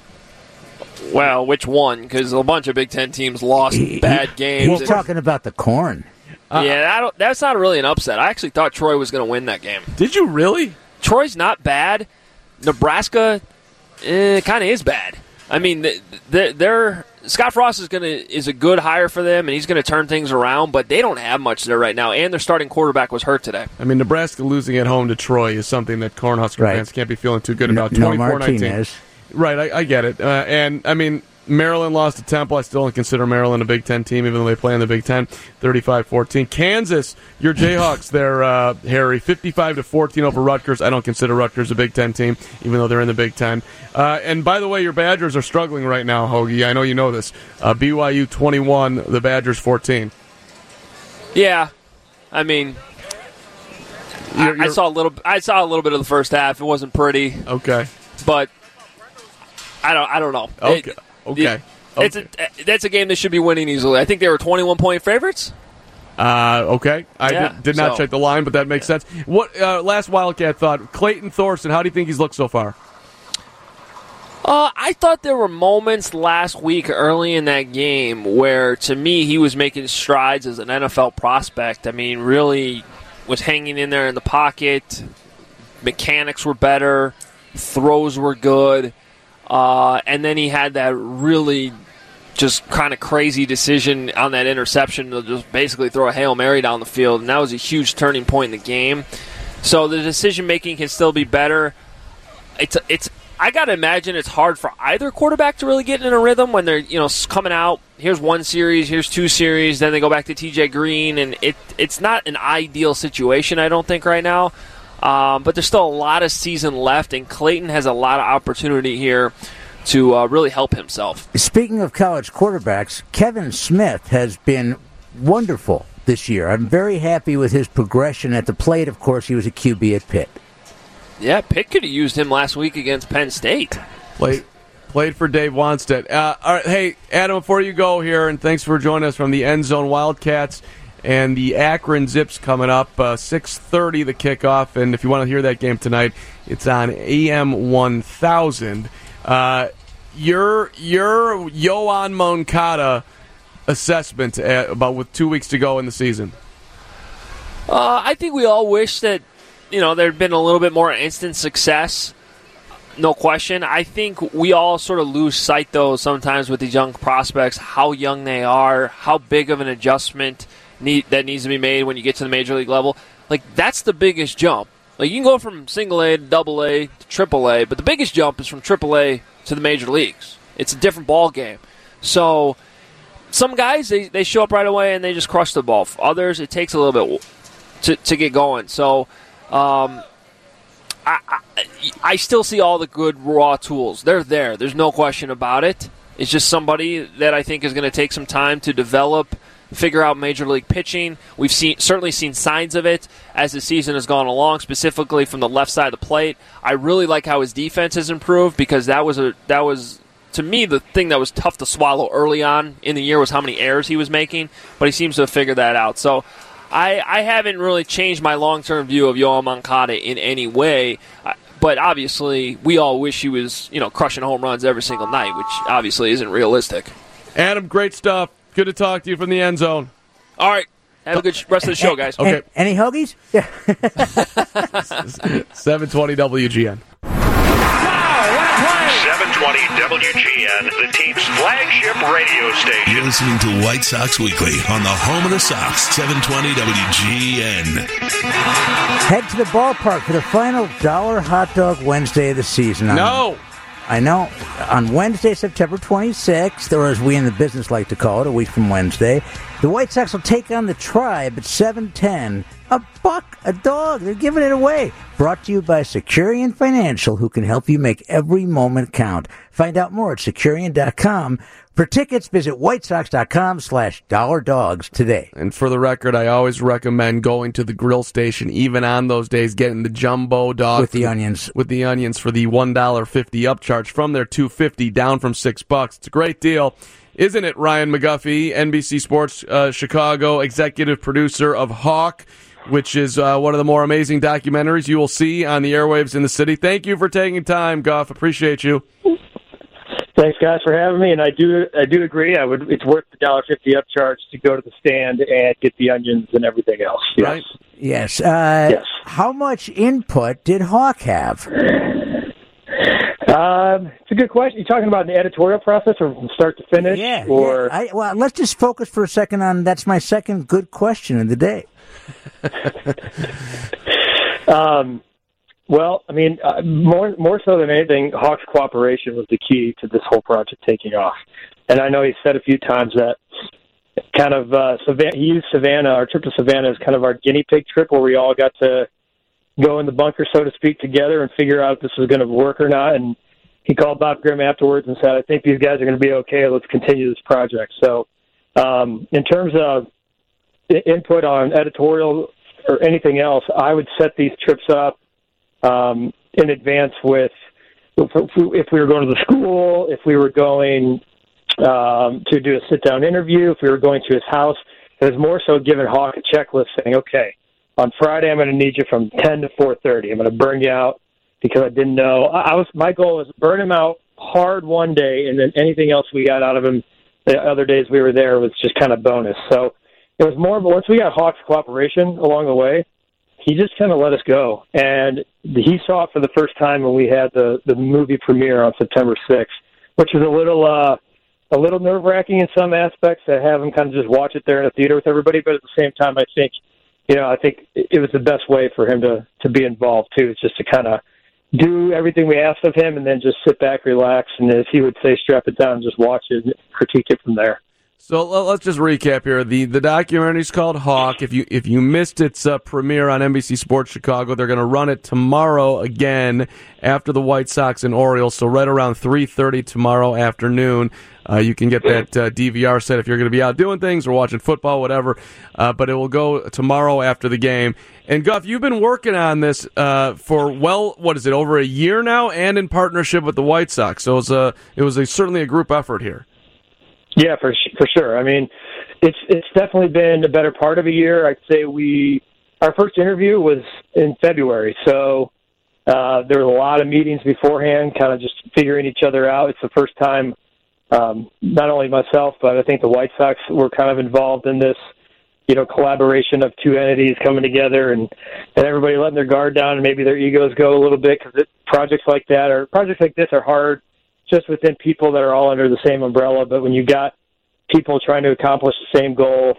Well, which one? Because a bunch of Big Ten teams lost bad games. He's talking about the corn. Uh, yeah, I don't, that's not really an upset. I actually thought Troy was going to win that game. Did you really? Troy's not bad. Nebraska eh, kind of is bad. I mean, they're, they're Scott Frost is going to is a good hire for them, and he's going to turn things around. But they don't have much there right now, and their starting quarterback was hurt today. I mean, Nebraska losing at home to Troy is something that Cornhusker right. fans can't be feeling too good about. No, no Martinez. Right, I, I get it. Uh, and, I mean, Maryland lost to Temple. I still don't consider Maryland a Big Ten team, even though they play in the Big Ten, thirty-five fourteen. Kansas, your Jayhawks there, uh, Harry, fifty-five to fourteen over Rutgers. I don't consider Rutgers a Big Ten team, even though they're in the Big Ten. Uh, and, by the way, your Badgers are struggling right now, Hoagie. I know you know this. Uh, B Y U twenty-one, the Badgers fourteen. Yeah, I mean... You're, you're, I saw a little. I saw a little bit of the first half. It wasn't pretty. Okay, but I don't. I don't know. Okay, it, okay. It, it's okay. a. That's a game they should be winning easily. I think they were twenty-one point favorites. Uh, okay, I yeah, did, did not so. check the line, but that makes sense. What uh, last Wildcat thought? Clayton Thorson. How do you think he's looked so far? Uh, I thought there were moments last week early in that game where, to me, he was making strides as an N F L prospect. I mean, really was hanging in there in the pocket. Mechanics were better. Throws were good. Uh, and then he had that really just kind of crazy decision on that interception to just basically throw a Hail Mary down the field. And that was a huge turning point in the game. So the decision-making can still be better. It's it's. I got to imagine it's hard for either quarterback to really get in a rhythm when they're, you know, coming out. Here's one series, here's two series, then they go back to T J Green, and it it's not an ideal situation, I don't think, right now. Um, but there's still a lot of season left, and Clayton has a lot of opportunity here to uh, really help himself. Speaking of college quarterbacks, Kevin Smith has been wonderful this year. I'm very happy with his progression at the plate. Of course, he was a Q B at Pitt. Yeah, Pitt could have used him last week against Penn State. Played, played for Dave Wanstead. Uh, all right, hey, Adam, before you go here, and thanks for joining us from the End Zone Wildcats and the Akron Zips coming up, uh, six thirty the kickoff. And if you want to hear that game tonight, it's on A M one thousand. Uh, your your Yoan Moncada assessment at, about with two weeks to go in the season. Uh, I think we all wish that, you know, there had been a little bit more instant success, no question. I think we all sort of lose sight, though, sometimes with these young prospects, how young they are, how big of an adjustment need, that needs to be made when you get to the major league level. Like, that's the biggest jump. Like, you can go from single A to double A to triple A, but the biggest jump is from triple A to the major leagues. It's a different ball game. So some guys, they, they show up right away and they just crush the ball. For others, it takes a little bit to, to get going. So um, I, I, I still see all the good raw tools. They're there. There's no question about it. It's just somebody that I think is going to take some time to develop, figure out major league pitching. We've seen certainly seen signs of it as the season has gone along, specifically from the left side of the plate. I really like how his defense has improved, because that was a that was to me the thing that was tough to swallow early on in the year was how many errors he was making, but he seems to have figured that out. So I, I haven't really changed my long-term view of Yoel Moncada in any way, but obviously we all wish he was, you know, crushing home runs every single night, which obviously isn't realistic. Adam, great stuff. Good to talk to you from the end zone. All right. Have a good rest of the show, guys. Okay. Any hoagies? Yeah. seven twenty W G N. seven twenty W G N, the team's flagship radio station. You're listening to White Sox Weekly on the home of the Sox, seven twenty W G N. Head to the ballpark for the final Dollar Hot Dog Wednesday of the season. No. I know. On Wednesday, September twenty-sixth, or as we in the business like to call it, a week from Wednesday, the White Sox will take on the Tribe at seven ten. A buck, a dog. They're giving it away. Brought to you by Securian Financial, who can help you make every moment count. Find out more at Securian dot com. For tickets, visit White Sox dot com slash dollar dogs today. And for the record, I always recommend going to the grill station, even on those days, getting the jumbo dog. With the onions. With the onions for the one dollar fifty upcharge from their two dollars and fifty cents, down from six bucks. It's a great deal. Isn't it, Ryan McGuffey, N B C Sports uh, Chicago, executive producer of Hawk, which is uh, one of the more amazing documentaries you will see on the airwaves in the city. Thank you for taking time, Guff. Appreciate you. Thanks, guys, for having me. And I do, I do agree. I would. It's worth the one dollar and fifty cents upcharge to go to the stand and get the onions and everything else. Yes. Right? Yes. Uh, yes. How much input did Hawk have? Um, it's a good question. You're talking about the editorial process, or from start to finish? Yeah. Or yeah. I, well, let's just focus for a second on. That's my second good question of the day. um. Well, I mean, uh, more more so than anything, Hawk's cooperation was the key to this whole project taking off. And I know he said a few times that kind of uh, Savannah, he used Savannah, our trip to Savannah, as kind of our guinea pig trip, where we all got to go in the bunker, so to speak, together and figure out if this was going to work or not. And he called Bob Grimm afterwards and said, "I think these guys are going to be okay. Let's continue this project." So, um, in terms of input on editorial or anything else, I would set these trips up Um, in advance with if we were going to the school, if we were going um, to do a sit-down interview, if we were going to his house. It was more so giving Hawk a checklist saying, okay, on Friday I'm going to need you from ten to four thirty. I'm going to burn you out because I didn't know. I, I was my goal was burn him out hard one day, and then anything else we got out of him the other days we were there was just kind of bonus. So it was more, but once we got Hawk's cooperation along the way, he just kind of let us go. And he saw it for the first time when we had the, the movie premiere on September sixth, which was a little uh, a little nerve-wracking in some aspects to have him kind of just watch it there in a theater with everybody. But at the same time, I think, you know, I think it was the best way for him to, to be involved, too. It's just to kind of do everything we asked of him and then just sit back, relax, and as he would say, strap it down and just watch it and critique it from there. So let's just recap here. The the documentary is called Hawk. If you if you missed its uh, premiere on N B C Sports Chicago, they're going to run it tomorrow again after the White Sox and Orioles. So right around three thirty tomorrow afternoon, uh, you can get that uh, D V R set if you're going to be out doing things or watching football, whatever. Uh, but it will go tomorrow after the game. And Guff, you've been working on this uh, for well, what is it, over a year now, and in partnership with the White Sox. So it was a it was a, certainly a group effort here. Yeah, for for sure. I mean, it's it's definitely been a better part of a year. I'd say we our first interview was in February, so uh, there was a lot of meetings beforehand, kind of just figuring each other out. It's the first time, um, not only myself, but I think the White Sox were kind of involved in this, you know, collaboration of two entities coming together, and and everybody letting their guard down and maybe their egos go a little bit, because projects like that or projects like this are hard just within people that are all under the same umbrella. But when you got people trying to accomplish the same goal,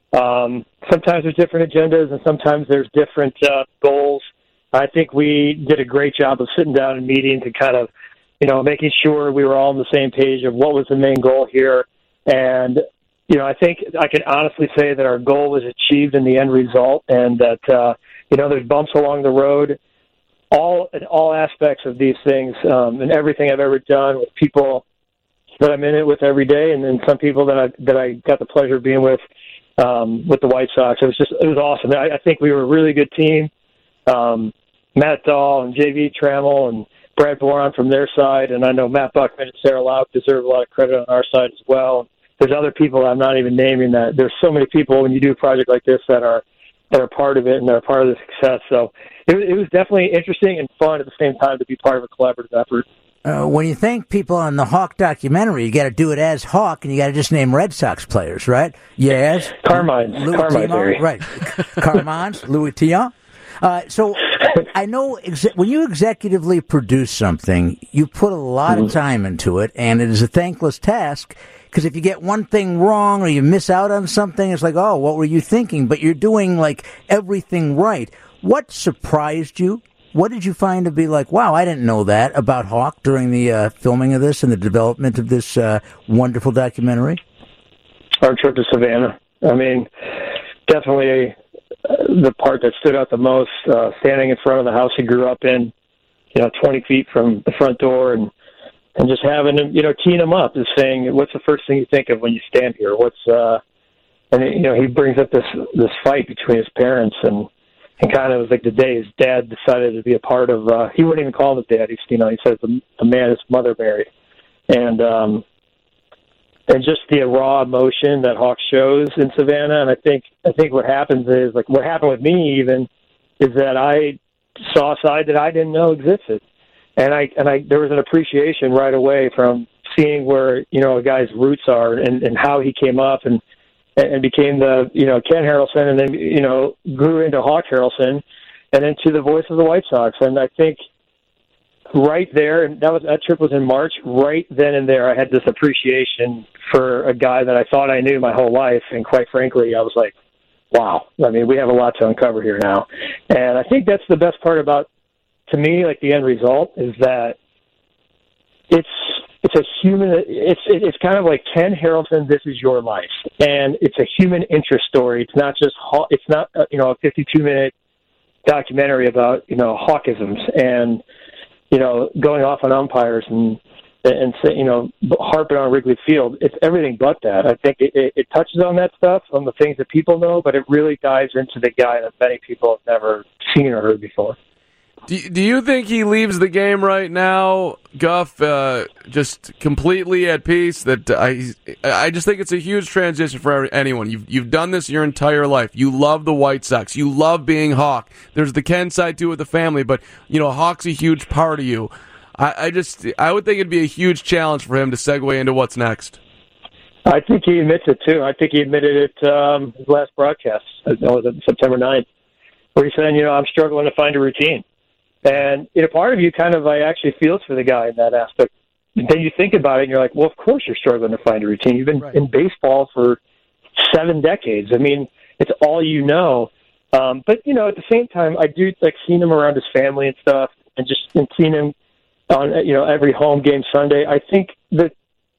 Um, sometimes there's different agendas, and sometimes there's different uh, goals. I think we did a great job of sitting down and meeting to kind of, you know, making sure we were all on the same page of what was the main goal here. And, you know, I think I can honestly say that our goal was achieved in the end result, and that, uh, you know, there's bumps along the road, all in all aspects of these things, um, and everything I've ever done with people that I'm in it with every day, and then some people that I that I got the pleasure of being with um, with the White Sox. It was just it was awesome. I, I think we were a really good team. Um, Matt Dahl and J V Trammell and Brad Boron from their side, and I know Matt Buckman and Sarah Lauk deserve a lot of credit on our side as well. There's other people I'm not even naming that. There's so many people when you do a project like this that are that are part of it and they're part of the success. So it, it was definitely interesting and fun at the same time to be part of a collaborative effort. Uh, when you thank people on the Hawk documentary, you got to do it as Hawk, and you got to just name Red Sox players, right? Yes, Carmine, Carmine, right? Carmine, Louis Tillon. Uh, so I know exe- when you executively produce something, you put a lot of time into it, and it is a thankless task. Because if you get one thing wrong or you miss out on something, it's like, oh, what were you thinking? But you're doing like everything right. What surprised you? What did you find to be like, wow, I didn't know that about Hawk during the uh, filming of this and the development of this uh, wonderful documentary? Our trip to Savannah. I mean, definitely uh, the part that stood out the most, uh, standing in front of the house he grew up in, you know, twenty feet from the front door, and and just having him, you know, teeing him up, just saying, what's the first thing you think of when you stand here? What's, uh, and, you know, he brings up this this fight between his parents, and And kind of was like the day his dad decided to be a part of, uh, he wouldn't even call him his dad. He's, you know, he says the, the man his mother married. And, um, and just the raw emotion that Hawk shows in Savannah. And I think, I think what happens is, like, what happened with me even is that I saw a side that I didn't know existed. And I, and I, there was an appreciation right away from seeing where, you know, a guy's roots are and, and how he came up and, and became the, you know, Ken Harrelson, and then, you know, grew into Hawk Harrelson, and then to the voice of the White Sox. And I think right there, and that was that trip was in March, right then and there, I had this appreciation for a guy that I thought I knew my whole life, and quite frankly, I was like, wow. I mean, we have a lot to uncover here now. And I think that's the best part about, to me, like the end result, is that it's, It's a human. It's it's kind of like Ken Harrelson. This is your life, and it's a human interest story. It's not just it's not you know a fifty-two minute documentary about you know Hawkisms and you know going off on umpires and and you know harping on Wrigley Field. It's everything but that. I think it, it, it touches on that stuff, on the things that people know, but it really dives into the guy that many people have never seen or heard before. Do, do you think he leaves the game right now, Guff, uh, just completely at peace? That I, I just think it's a huge transition for anyone. You've you've done this your entire life. You love the White Sox. You love being Hawk. There's the Ken side too with the family, but you know Hawk's a huge part of you. I, I just I would think it'd be a huge challenge for him to segue into what's next. I think he admits it too. I think he admitted it um, his last broadcast. That was September ninth, where he said, you know, I'm struggling to find a routine. And, you know, part of you kind of, I actually feels for the guy in that aspect. And then you think about it, and you're like, well, of course you're struggling to find a routine. You've been right. in baseball for seven decades. I mean, it's all you know. Um, but, you know, at the same time, I do like seeing him around his family and stuff, and just and seeing him on, you know, every home game Sunday. I think that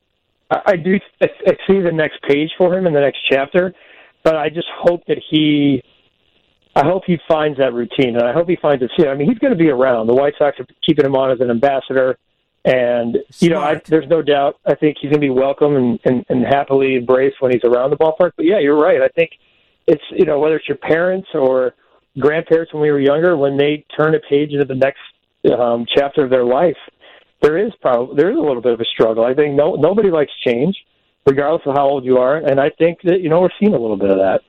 I, I do I, I see the next page for him in the next chapter, but I just hope that he – I hope he finds that routine, and I hope he finds it soon. I mean, he's going to be around. The White Sox are keeping him on as an ambassador, and, you know, I, there's no doubt I think he's going to be welcome and, and, and happily embraced when he's around the ballpark. But, yeah, you're right. I think it's, you know, whether it's your parents or grandparents when we were younger, when they turn a page into the next um, chapter of their life, there is probably there is a little bit of a struggle. I think no nobody likes change, regardless of how old you are, and I think that, you know, we're seeing a little bit of that.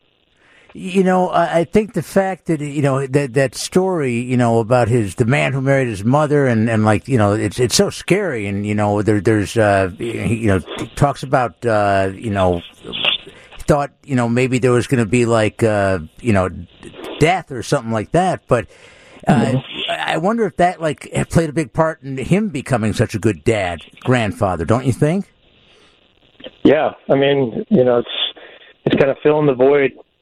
You know, I think the fact that, you know, that that story, you know, about his, the man who married his mother and, and like, you know, it's it's so scary. And, you know, there there's, uh, you know, talks about, uh, you know, thought, you know, maybe there was going to be like, uh, you know, death or something like that. But uh, mm-hmm. I wonder if that, like, played a big part in him becoming such a good dad, grandfather, don't you think? Yeah. I mean, you know, it's, it's kind of filling the void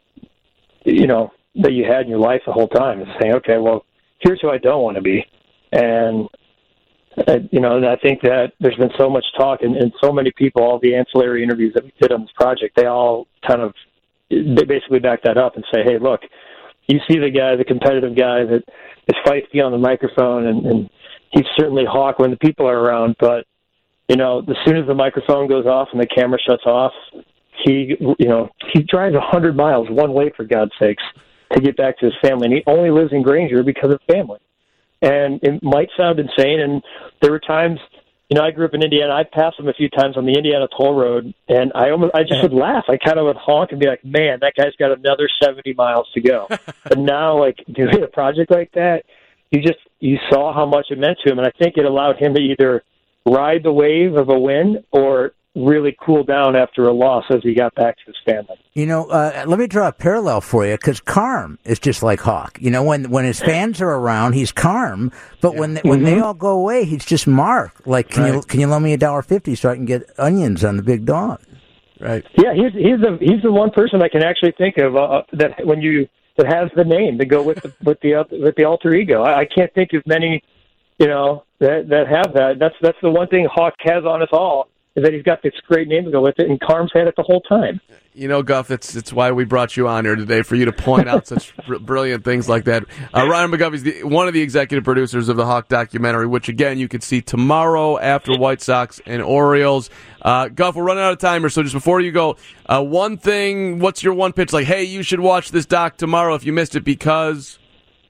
you know, that you had in your life the whole time, is saying, okay, well, here's who I don't want to be. And, uh, you know, and I think that there's been so much talk, and, and so many people, all the ancillary interviews that we did on this project, they all kind of, they basically back that up and say, hey, look, you see the guy, the competitive guy that is feisty on the microphone, and, and he's certainly Hawk when the people are around, but, you know, as soon as the microphone goes off and the camera shuts off, he, you know, he drives one hundred miles one way, for God's sakes, to get back to his family. And he only lives in Granger because of family. And it might sound insane, and there were times, you know, I grew up in Indiana. I passed him a few times on the Indiana toll road, and I almost, I just would laugh. I kind of would honk and be like, man, that guy's got another seventy miles to go. But now, like, doing a project like that, you just, you saw how much it meant to him, and I think it allowed him to either ride the wave of a win or really cool down after a loss as he got back to his family. You know, uh, let me draw a parallel for you, because Carm is just like Hawk. You know, when when his fans are around, he's Carm, but yeah. when they, when mm-hmm. they all go away, he's just Mark. Like, can right. you can you loan me a dollar fifty so I can get onions on the big dog? Right. Yeah, he's he's the he's the one person I can actually think of uh, that when you that has the name to go with the with the with the alter ego. I, I can't think of many, you know, that that have that. That's that's the one thing Hawk has on us all, is that he's got this great name to go with it, and Carm's had it the whole time. You know, Guff, it's it's why we brought you on here today, for you to point out such br- brilliant things like that. Uh, Ryan McGuffey's the, one of the executive producers of the Hawk documentary, which, again, you can see tomorrow after White Sox and Orioles. Uh, Guff, we're running out of time here, so just before you go, uh, one thing, what's your one pitch? Like, hey, you should watch this doc tomorrow if you missed it, because...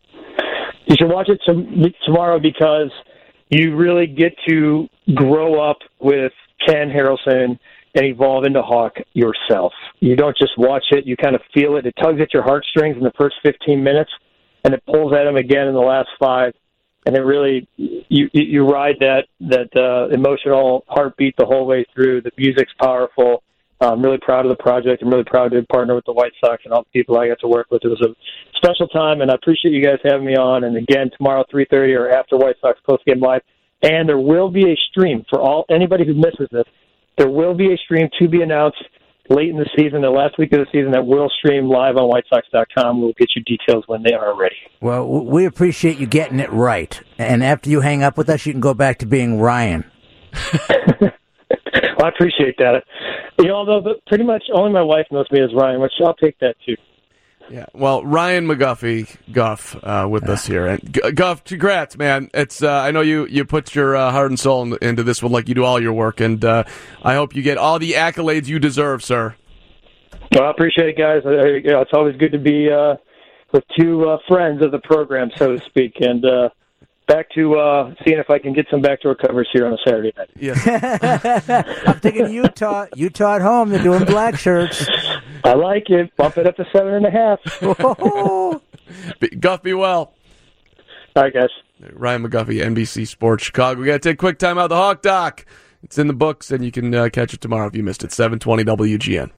You should watch it to, tomorrow because you really get to grow up with Ken Harrelson and evolve into Hawk yourself. You don't just watch it, you kind of feel it. It tugs at your heartstrings in the first fifteen minutes, and it pulls at them again in the last five. And it really, you you ride that that uh, emotional heartbeat the whole way through. The music's powerful. I'm really proud of the project. I'm really proud to partner with the White Sox and all the people I got to work with. It was a special time, and I appreciate you guys having me on. And again, tomorrow, three thirty or after White Sox postgame live. And there will be a stream for all anybody who misses this. There will be a stream to be announced late in the season, the last week of the season, that will stream live on white sox dot com. We'll get you details when they are ready. Well, we appreciate you getting it right. And after you hang up with us, you can go back to being Ryan. Well, I appreciate that. You know, although pretty much only my wife knows me as Ryan, which I'll take that too. Yeah, well, Ryan McGuffey, Guff, uh, with us here, and G- Guff, congrats, man! It's uh, I know you you put your uh, heart and soul in, into this one, like you do all your work, and uh, I hope you get all the accolades you deserve, sir. Well, I appreciate it, guys. Uh, you know, it's always good to be uh, with two uh, friends of the program, so to speak, and uh, back to uh, seeing if I can get some backdoor covers here on a Saturday night. Yes. I'm thinking Utah, Utah at home. They're doing black shirts. I like it. Bump it up to seven and a half. be, Guff, be well. All right, guys. Ryan McGuffey, N B C Sports Chicago. We got to take a quick time out. The Hawk Doc. It's in the books, and you can uh, catch it tomorrow if you missed it. seven twenty W G N.